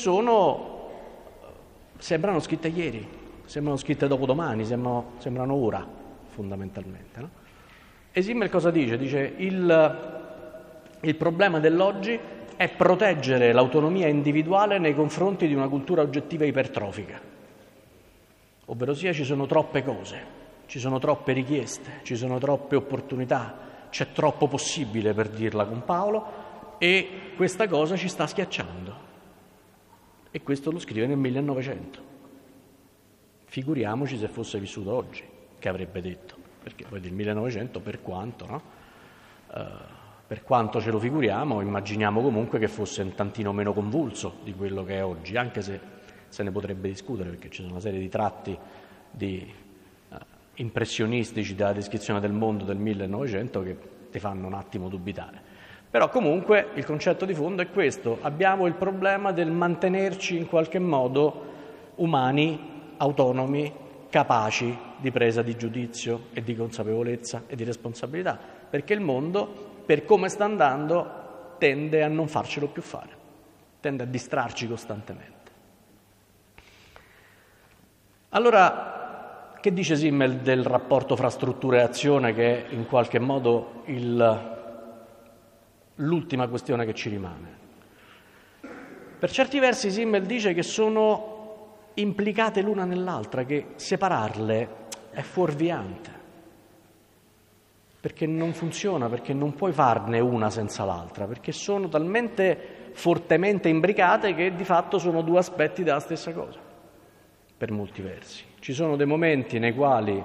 sembrano scritte ieri, sembrano scritte dopodomani, sembrano ora, fondamentalmente, no? E Simmel cosa dice? Dice il problema dell'oggi è proteggere l'autonomia individuale nei confronti di una cultura oggettiva ipertrofica. Ovverosia ci sono troppe cose, ci sono troppe richieste, ci sono troppe opportunità, c'è troppo possibile, per dirla con Paolo, e questa cosa ci sta schiacciando. E questo lo scrive nel 1900. Figuriamoci se fosse vissuto oggi, che avrebbe detto. Perché poi del 1900, per quanto, no? Per quanto ce lo figuriamo, immaginiamo comunque che fosse un tantino meno convulso di quello che è oggi, anche se se ne potrebbe discutere, perché ci sono una serie di tratti impressionistici della descrizione del mondo del 1900 che ti fanno un attimo dubitare. Però comunque il concetto di fondo è questo: abbiamo il problema del mantenerci in qualche modo umani, autonomi, capaci di presa di giudizio e di consapevolezza e di responsabilità, perché il mondo, per come sta andando, tende a non farcelo più fare, tende a distrarci costantemente. Allora, che dice Simmel del rapporto fra struttura e azione, che è in qualche modo l'ultima questione che ci rimane? Per certi versi Simmel dice che sono implicate l'una nell'altra, che separarle è fuorviante, perché non funziona, perché non puoi farne una senza l'altra, perché sono talmente fortemente imbricate che di fatto sono due aspetti della stessa cosa, per molti versi. Ci sono dei momenti nei quali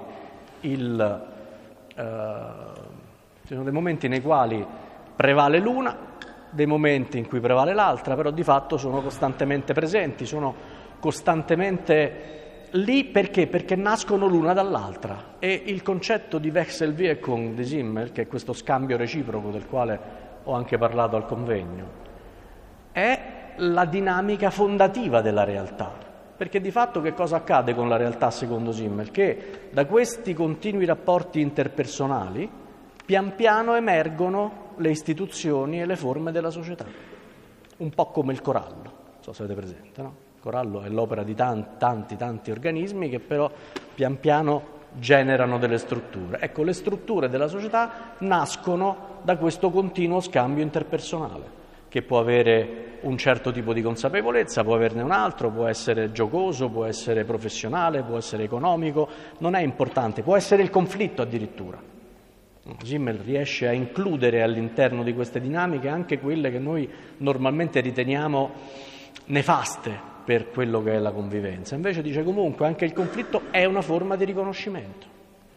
prevale l'una, dei momenti in cui prevale l'altra, però di fatto sono costantemente presenti, sono costantemente lì. Perché? Perché nascono l'una dall'altra. E il concetto di Wechselwirkung di Simmel, che è questo scambio reciproco del quale ho anche parlato al convegno, è la dinamica fondativa della realtà. Perché di fatto che cosa accade con la realtà secondo Simmel? Che da questi continui rapporti interpersonali pian piano emergono le istituzioni e le forme della società, un po' come il corallo, non so se avete presente, no? Il corallo è l'opera di tanti organismi che però pian piano generano delle strutture. Ecco, le strutture della società nascono da questo continuo scambio interpersonale, che può avere un certo tipo di consapevolezza, può averne un altro, può essere giocoso, può essere professionale, può essere economico, non è importante, può essere il conflitto addirittura. Simmel riesce a includere all'interno di queste dinamiche anche quelle che noi normalmente riteniamo nefaste per quello che è la convivenza. Invece dice comunque anche il conflitto è una forma di riconoscimento.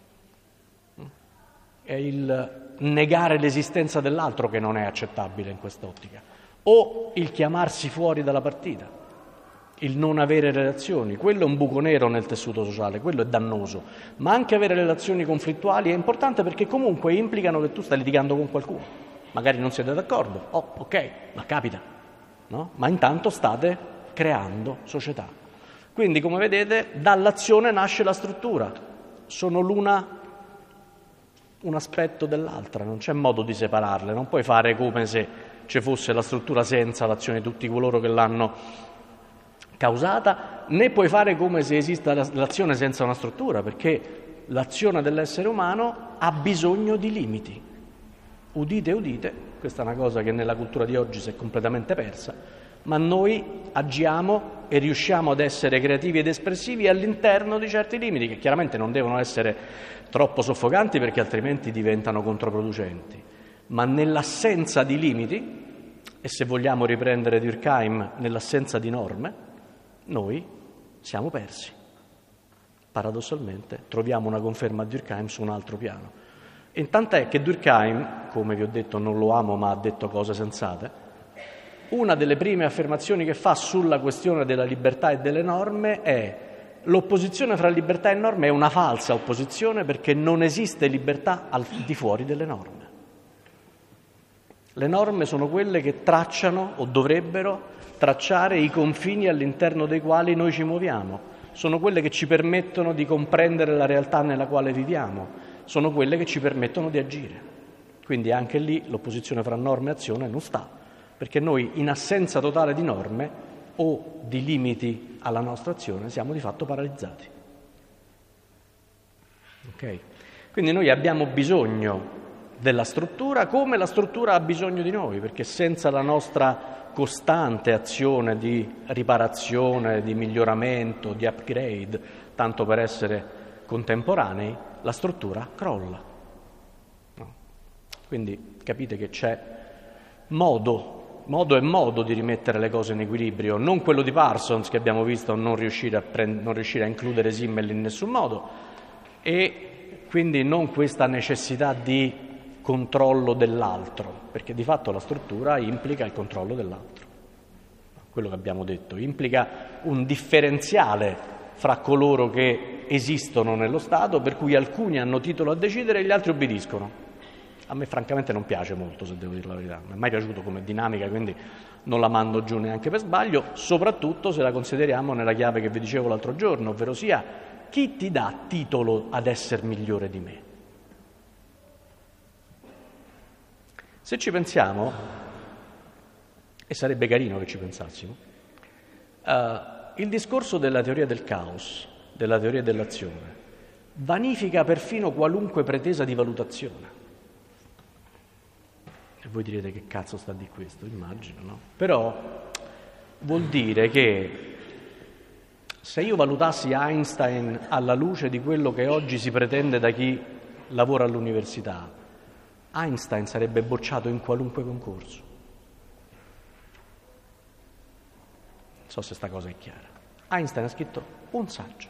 È il negare l'esistenza dell'altro che non è accettabile in quest'ottica, o il chiamarsi fuori dalla partita, il non avere relazioni. Quello è un buco nero nel tessuto sociale, quello è dannoso, ma anche avere relazioni conflittuali è importante, perché comunque implicano che tu stai litigando con qualcuno, magari non siete d'accordo, ok, ma capita, no? Ma intanto state creando società. Quindi, come vedete, dall'azione nasce la struttura, sono l'una un aspetto dell'altra, non c'è modo di separarle, non puoi fare come se ci fosse la struttura senza l'azione di tutti coloro che l'hanno causata, né puoi fare come se esista l'azione senza una struttura, perché l'azione dell'essere umano ha bisogno di limiti. Udite, udite, questa è una cosa che nella cultura di oggi si è completamente persa, ma noi agiamo e riusciamo ad essere creativi ed espressivi all'interno di certi limiti, che chiaramente non devono essere troppo soffocanti, perché altrimenti diventano controproducenti, ma nell'assenza di limiti, e se vogliamo riprendere Durkheim, nell'assenza di norme, noi siamo persi. paradossalmente, troviamo una conferma a Durkheim su un altro piano. E tant'è che Durkheim, come vi ho detto, non lo amo, ma ha detto cose sensate. Una delle prime affermazioni che fa sulla questione della libertà e delle norme è: l'opposizione fra libertà e norme è una falsa opposizione, perché non esiste libertà al di fuori delle norme. Le norme sono quelle che tracciano, o dovrebbero tracciare, i confini all'interno dei quali noi ci muoviamo. Sono quelle che ci permettono di comprendere la realtà nella quale viviamo, sono quelle che ci permettono di agire. Quindi anche lì l'opposizione fra norma e azione non sta, perché noi, in assenza totale di norme o di limiti alla nostra azione, siamo di fatto paralizzati. Ok? Quindi noi abbiamo bisogno della struttura, come la struttura ha bisogno di noi, perché senza la nostra costante azione di riparazione, di miglioramento, di upgrade, tanto per essere contemporanei, la struttura crolla. No. Quindi capite che c'è modo e modo di rimettere le cose in equilibrio, non quello di Parsons che abbiamo visto non riuscire a includere Simmel in nessun modo, e quindi non questa necessità di controllo dell'altro, perché di fatto la struttura implica il controllo dell'altro. Quello che abbiamo detto implica un differenziale fra coloro che esistono nello Stato, per cui alcuni hanno titolo a decidere e gli altri obbediscono. A me francamente non piace molto, se devo dire la verità, non mi è mai piaciuto come dinamica, quindi non la mando giù neanche per sbaglio, soprattutto se la consideriamo nella chiave che vi dicevo l'altro giorno, ovvero sia: chi ti dà titolo ad essere migliore di me? Se ci pensiamo, e sarebbe carino che ci pensassimo, il discorso della teoria del caos, della teoria dell'azione, vanifica perfino qualunque pretesa di valutazione. E voi direte: che cazzo sta di questo? Immagino, no? Però vuol dire che se io valutassi Einstein alla luce di quello che oggi si pretende da chi lavora all'università, Einstein sarebbe bocciato in qualunque concorso. Non so se sta cosa è chiara. Einstein ha scritto un saggio.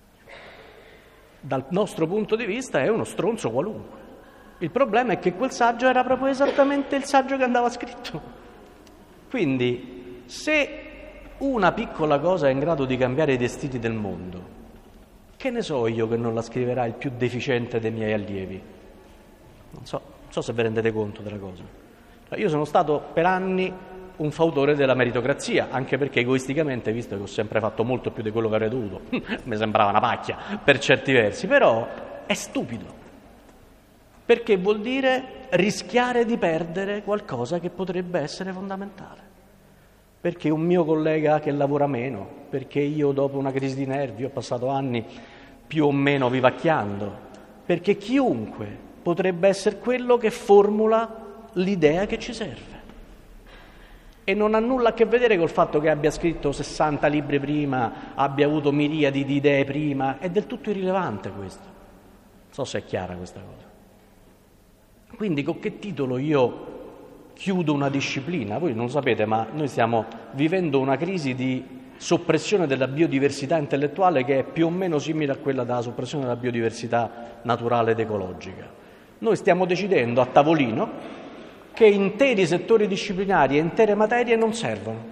Dal nostro punto di vista è uno stronzo qualunque. Il problema è che quel saggio era proprio esattamente il saggio che andava scritto. Quindi, se una piccola cosa è in grado di cambiare i destini del mondo, che ne so io che non la scriverà il più deficiente dei miei allievi? Non so se vi rendete conto della cosa. Io sono stato per anni un fautore della meritocrazia, anche perché egoisticamente, visto che ho sempre fatto molto più di quello che avrei dovuto, mi sembrava una pacchia per certi versi, però è stupido, perché vuol dire rischiare di perdere qualcosa che potrebbe essere fondamentale. Perché un mio collega che lavora meno, perché io dopo una crisi di nervi ho passato anni più o meno vivacchiando, perché chiunque potrebbe essere quello che formula l'idea che ci serve. E non ha nulla a che vedere col fatto che abbia scritto 60 libri prima, abbia avuto miriadi di idee prima, è del tutto irrilevante questo. Non so se è chiara questa cosa. Quindi con che titolo io chiudo una disciplina? Voi non lo sapete, ma noi stiamo vivendo una crisi di soppressione della biodiversità intellettuale che è più o meno simile a quella della soppressione della biodiversità naturale ed ecologica. Noi stiamo decidendo a tavolino che interi settori disciplinari e intere materie non servono.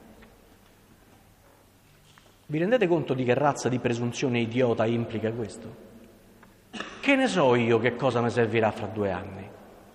Vi rendete conto di che razza di presunzione idiota implica questo? Che ne so io che cosa mi servirà fra 2 anni?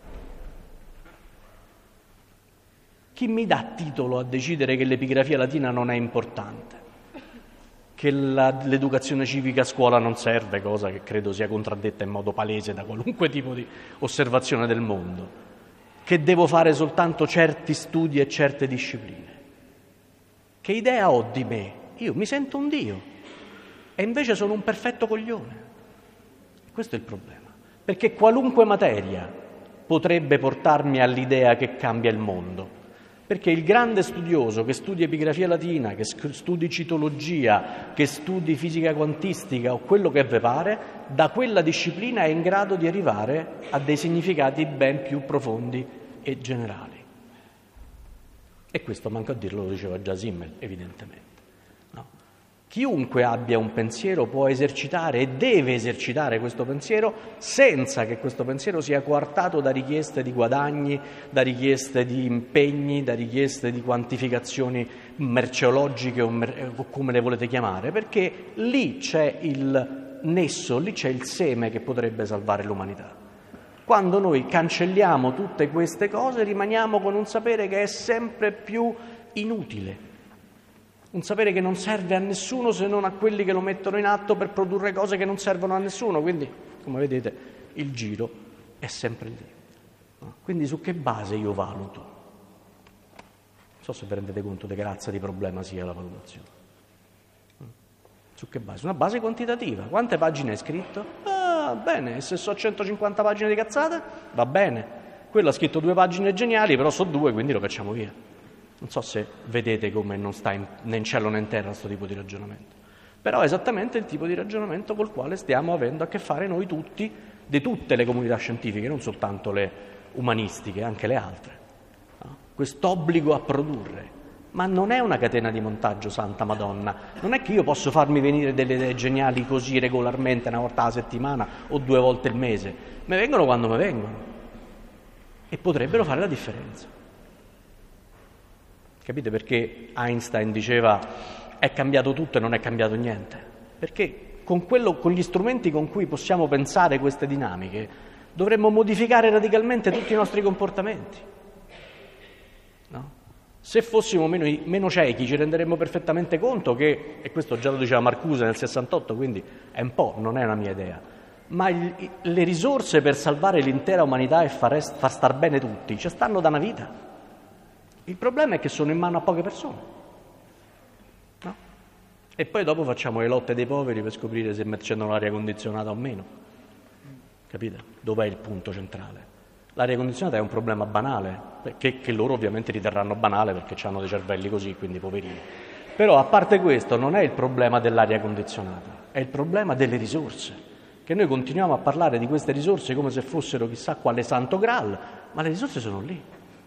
Chi mi dà titolo a decidere che l'epigrafia latina non è importante? Che l'educazione civica a scuola non serve, cosa che credo sia contraddetta in modo palese da qualunque tipo di osservazione del mondo? Che devo fare soltanto certi studi e certe discipline? Che idea ho di me? Io mi sento un Dio e invece sono un perfetto coglione. Questo è il problema, perché qualunque materia potrebbe portarmi all'idea che cambia il mondo, perché il grande studioso che studi epigrafia latina, che studi citologia, che studi fisica quantistica o quello che vi pare, da quella disciplina è in grado di arrivare a dei significati ben più profondi e generali. E questo, manco a dirlo, lo diceva già Simmel, evidentemente. No? Chiunque abbia un pensiero può esercitare e deve esercitare questo pensiero senza che questo pensiero sia coartato da richieste di guadagni, da richieste di impegni, da richieste di quantificazioni merceologiche o come le volete chiamare, perché lì c'è il nesso, lì c'è il seme che potrebbe salvare l'umanità. Quando noi cancelliamo tutte queste cose rimaniamo con un sapere che è sempre più inutile. Un sapere che non serve a nessuno se non a quelli che lo mettono in atto per produrre cose che non servono a nessuno. Quindi, come vedete, il giro è sempre lì. Quindi su che base io valuto? Non so se vi rendete conto di che razza di problema sia la valutazione. Su che base? Una base quantitativa. Quante pagine hai scritto? Ah, bene, se so 150 pagine di cazzate, va bene. Quello ha scritto 2 pagine geniali, però so 2, quindi lo cacciamo via. Non so se vedete come non sta né in cielo né in terra questo tipo di ragionamento. Però è esattamente il tipo di ragionamento col quale stiamo avendo a che fare noi tutti, di tutte le comunità scientifiche, non soltanto le umanistiche, anche le altre. No? Quest'obbligo a produrre. Ma non è una catena di montaggio, santa Madonna. Non è che io posso farmi venire delle idee geniali così regolarmente, una volta alla settimana o 2 volte al mese. Mi vengono quando mi vengono. E potrebbero fare la differenza. Capite perché Einstein diceva è cambiato tutto e non è cambiato niente? Perché con gli strumenti con cui possiamo pensare queste dinamiche dovremmo modificare radicalmente tutti i nostri comportamenti. No? Se fossimo meno ciechi ci renderemmo perfettamente conto che, e questo già lo diceva Marcuse nel 68, quindi è un po', non è una mia idea, ma le risorse per salvare l'intera umanità e far star bene tutti ci stanno da una vita. Il problema è che sono in mano a poche persone, no? E poi dopo facciamo le lotte dei poveri per scoprire se accendono l'aria condizionata o meno. Capite? Dov'è il punto centrale? L'aria condizionata è un problema banale, che loro ovviamente riterranno banale perché hanno dei cervelli così, quindi poverini. Però a parte questo non è il problema dell'aria condizionata, è il problema delle risorse, che noi continuiamo a parlare di queste risorse come se fossero chissà quale santo graal, ma le risorse sono lì.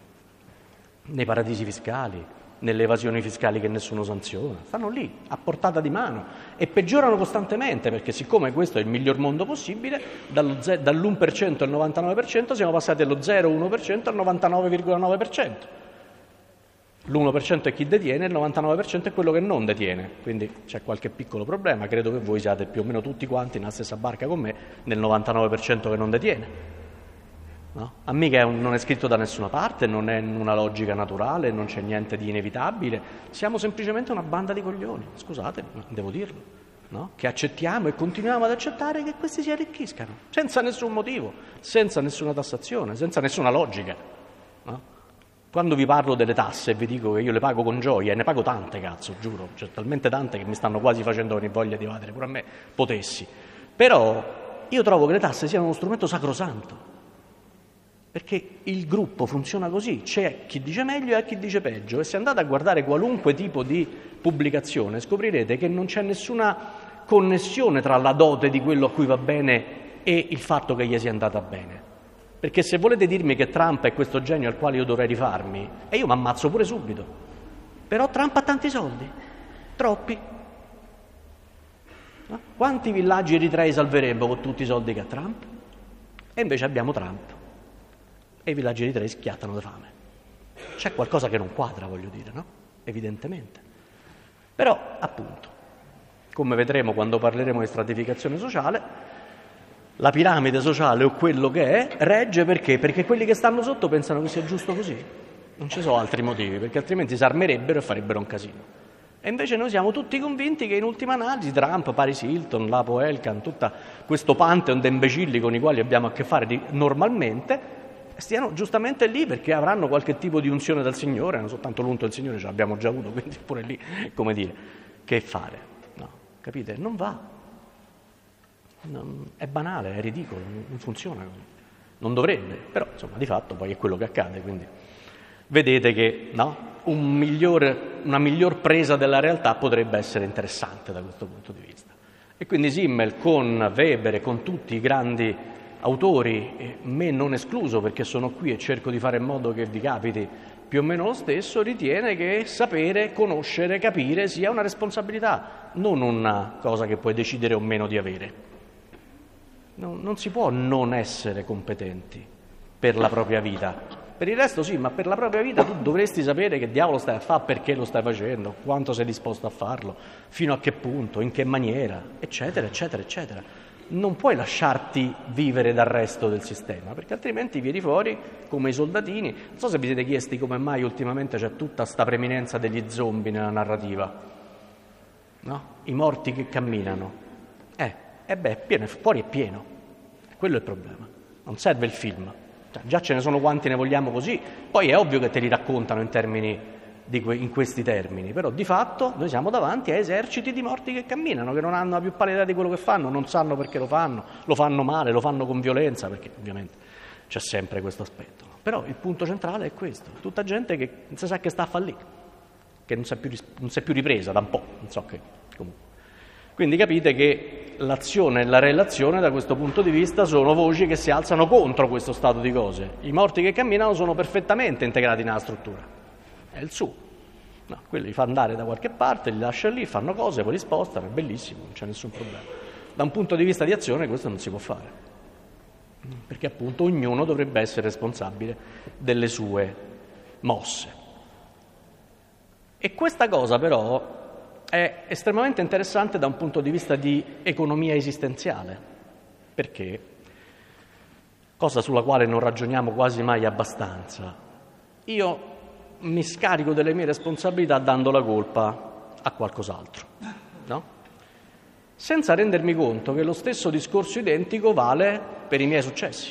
Nei paradisi fiscali, nelle evasioni fiscali che nessuno sanziona, stanno lì, a portata di mano e peggiorano costantemente perché siccome questo è il miglior mondo possibile, dall'1% al 99% siamo passati dallo 0,1% al 99,9%. L'1% è chi detiene, il 99% è quello che non detiene, quindi c'è qualche piccolo problema, credo che voi siate più o meno tutti quanti nella stessa barca con me, nel 99% che non detiene. No? A me che non è scritto da nessuna parte, non è una logica naturale, non c'è niente di inevitabile, siamo semplicemente una banda di coglioni, scusate, devo dirlo, no? Che accettiamo e continuiamo ad accettare che questi si arricchiscano, senza nessun motivo, senza nessuna tassazione, senza nessuna logica. No? Quando vi parlo delle tasse e vi dico che io le pago con gioia, e ne pago tante, cazzo, giuro, c'è talmente tante che mi stanno quasi facendo venire voglia di evadere, pure a me potessi, però io trovo che le tasse siano uno strumento sacrosanto. Perché il gruppo funziona così, c'è chi dice meglio e chi dice peggio e se andate a guardare qualunque tipo di pubblicazione scoprirete che non c'è nessuna connessione tra la dote di quello a cui va bene e il fatto che gli sia andata bene. Perché se volete dirmi che Trump è questo genio al quale io dovrei rifarmi, e io mi ammazzo pure subito. Però Trump ha tanti soldi, troppi. No? Quanti villaggi eritrei salveremmo con tutti i soldi che ha Trump? E invece abbiamo Trump. E i villaggi eritrei schiattano di fame. C'è qualcosa che non quadra, voglio dire, no? Evidentemente. Però, appunto, come vedremo quando parleremo di stratificazione sociale, la piramide sociale o quello che è regge perché? Perché quelli che stanno sotto pensano che sia giusto così. Non ci sono altri motivi, perché altrimenti si armerebbero e farebbero un casino. E invece noi siamo tutti convinti che in ultima analisi Trump, Paris Hilton, Lapo Elkan, tutto questo pantheon di imbecilli con i quali abbiamo a che fare normalmente, stiano giustamente lì perché avranno qualche tipo di unzione dal Signore, non soltanto l'unto del Signore, ce l'abbiamo già avuto, quindi pure lì, come dire, che fare? No, capite? Non va. È banale, è ridicolo, non funziona. Non dovrebbe, però insomma di fatto poi è quello che accade, quindi vedete che no, una miglior presa della realtà potrebbe essere interessante da questo punto di vista. E quindi Simmel con Weber e con tutti i grandi autori, me non escluso perché sono qui e cerco di fare in modo che vi capiti più o meno lo stesso, ritiene che sapere, conoscere, capire sia una responsabilità, non una cosa che puoi decidere o meno di avere. Non si può non essere competenti per la propria vita. Per il resto sì, ma per la propria vita tu dovresti sapere che diavolo stai a fare, perché lo stai facendo, quanto sei disposto a farlo, fino a che punto, in che maniera, eccetera, eccetera, eccetera. Non puoi lasciarti vivere dal resto del sistema, perché altrimenti vieni fuori come i soldatini. Non so se vi siete chiesti come mai ultimamente c'è tutta sta preeminenza degli zombie nella narrativa, no? I morti che camminano. Fuori è pieno. Quello è il problema. Non serve il film. Già ce ne sono quanti ne vogliamo così, poi è ovvio che te li raccontano in termini in questi termini, però di fatto noi siamo davanti a eserciti di morti che camminano, che non hanno la più pallida idea di quello che fanno, non sanno perché lo fanno male, lo fanno con violenza, perché ovviamente c'è sempre questo aspetto. Però il punto centrale è questo, tutta gente che non si sa che sta a fallire, che non si è più ripresa da un po', non so che comunque. Quindi capite che l'azione e la relazione da questo punto di vista sono voci che si alzano contro questo stato di cose. I morti che camminano sono perfettamente integrati nella struttura, è il suo. No, quelli li fa andare da qualche parte, li lascia lì, fanno cose, poi li spostano, è bellissimo, non c'è nessun problema. Da un punto di vista di azione questo non si può fare, perché appunto ognuno dovrebbe essere responsabile delle sue mosse. E questa cosa però è estremamente interessante da un punto di vista di economia esistenziale, perché, cosa sulla quale non ragioniamo quasi mai abbastanza, io mi scarico delle mie responsabilità dando la colpa a qualcos'altro, no? Senza rendermi conto che lo stesso discorso identico vale per i miei successi.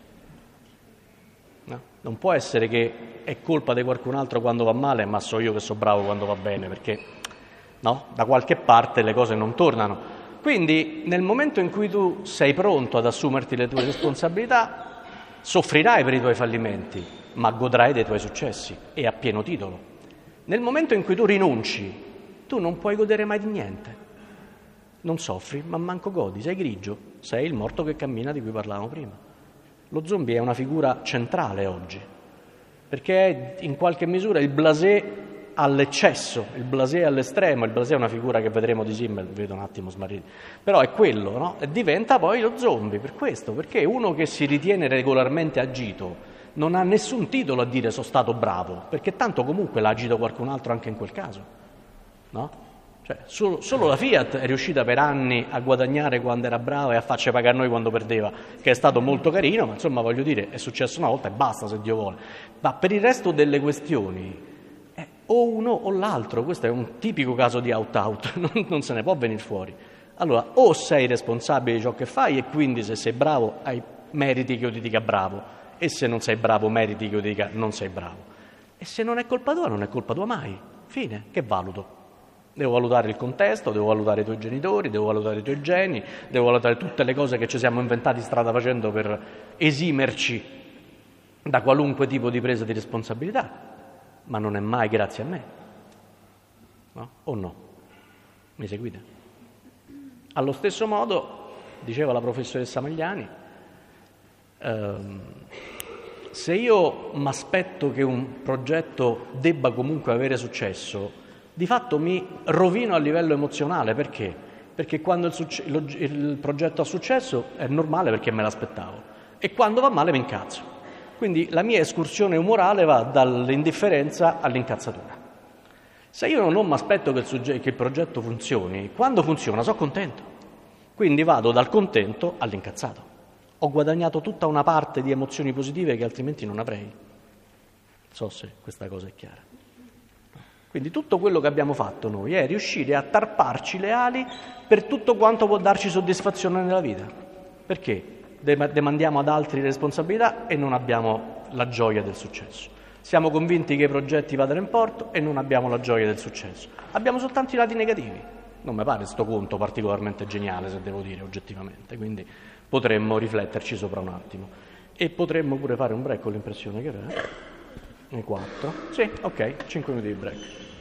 No? Non può essere che è colpa di qualcun altro quando va male, ma so io che so bravo quando va bene, perché no? Da qualche parte le cose non tornano. Quindi nel momento in cui tu sei pronto ad assumerti le tue responsabilità, soffrirai per i tuoi fallimenti, ma godrai dei tuoi successi e a pieno titolo. Nel momento in cui tu rinunci, tu non puoi godere mai di niente. Non soffri, ma manco godi, sei grigio, sei il morto che cammina di cui parlavamo prima. Lo zombie è una figura centrale oggi, perché è in qualche misura il blasé all'eccesso, il blasé all'estremo. Il blasé è una figura che vedremo di Simmel, vedo un attimo smarrito, però è quello, no? E diventa poi lo zombie per questo, perché uno che si ritiene regolarmente agito non ha nessun titolo a dire sono stato bravo, perché tanto comunque l'ha agito qualcun altro anche in quel caso, no? Cioè, solo la Fiat è riuscita per anni a guadagnare quando era brava e a farci pagare noi quando perdeva, che è stato molto carino, ma insomma voglio dire, è successo una volta e basta se Dio vuole. Ma per il resto delle questioni o uno o l'altro, questo è un tipico caso di out-out, non se ne può venire fuori. Allora, o sei responsabile di ciò che fai e quindi se sei bravo hai meriti che io ti dica bravo, e se non sei bravo meriti che io ti dica non sei bravo. E se non è colpa tua, non è colpa tua mai. Fine, che valuto? Devo valutare il contesto, devo valutare i tuoi genitori, devo valutare i tuoi geni, devo valutare tutte le cose che ci siamo inventati strada facendo per esimerci da qualunque tipo di presa di responsabilità. Ma non è mai grazie a me, no? O no? Mi seguite? Allo stesso modo, diceva la professoressa Magliani, se io mi aspetto che un progetto debba comunque avere successo, di fatto mi rovino a livello emozionale. Perché? Perché quando il progetto ha successo è normale perché me l'aspettavo, e quando va male mi incazzo. Quindi la mia escursione umorale va dall'indifferenza all'incazzatura. Se io non mi aspetto che il progetto funzioni, quando funziona sono contento. Quindi vado dal contento all'incazzato. Ho guadagnato tutta una parte di emozioni positive che altrimenti non avrei. Non so se questa cosa è chiara. Quindi tutto quello che abbiamo fatto noi è riuscire a tarparci le ali per tutto quanto può darci soddisfazione nella vita. Perché? Demandiamo ad altri responsabilità e non abbiamo la gioia del successo. Siamo convinti che i progetti vadano in porto e non abbiamo la gioia del successo. Abbiamo soltanto i lati negativi. Non mi pare sto conto particolarmente geniale, se devo dire oggettivamente, quindi potremmo rifletterci sopra un attimo. E potremmo pure fare un break, con l'impressione che era. 4. Sì, ok, 5 minuti di break.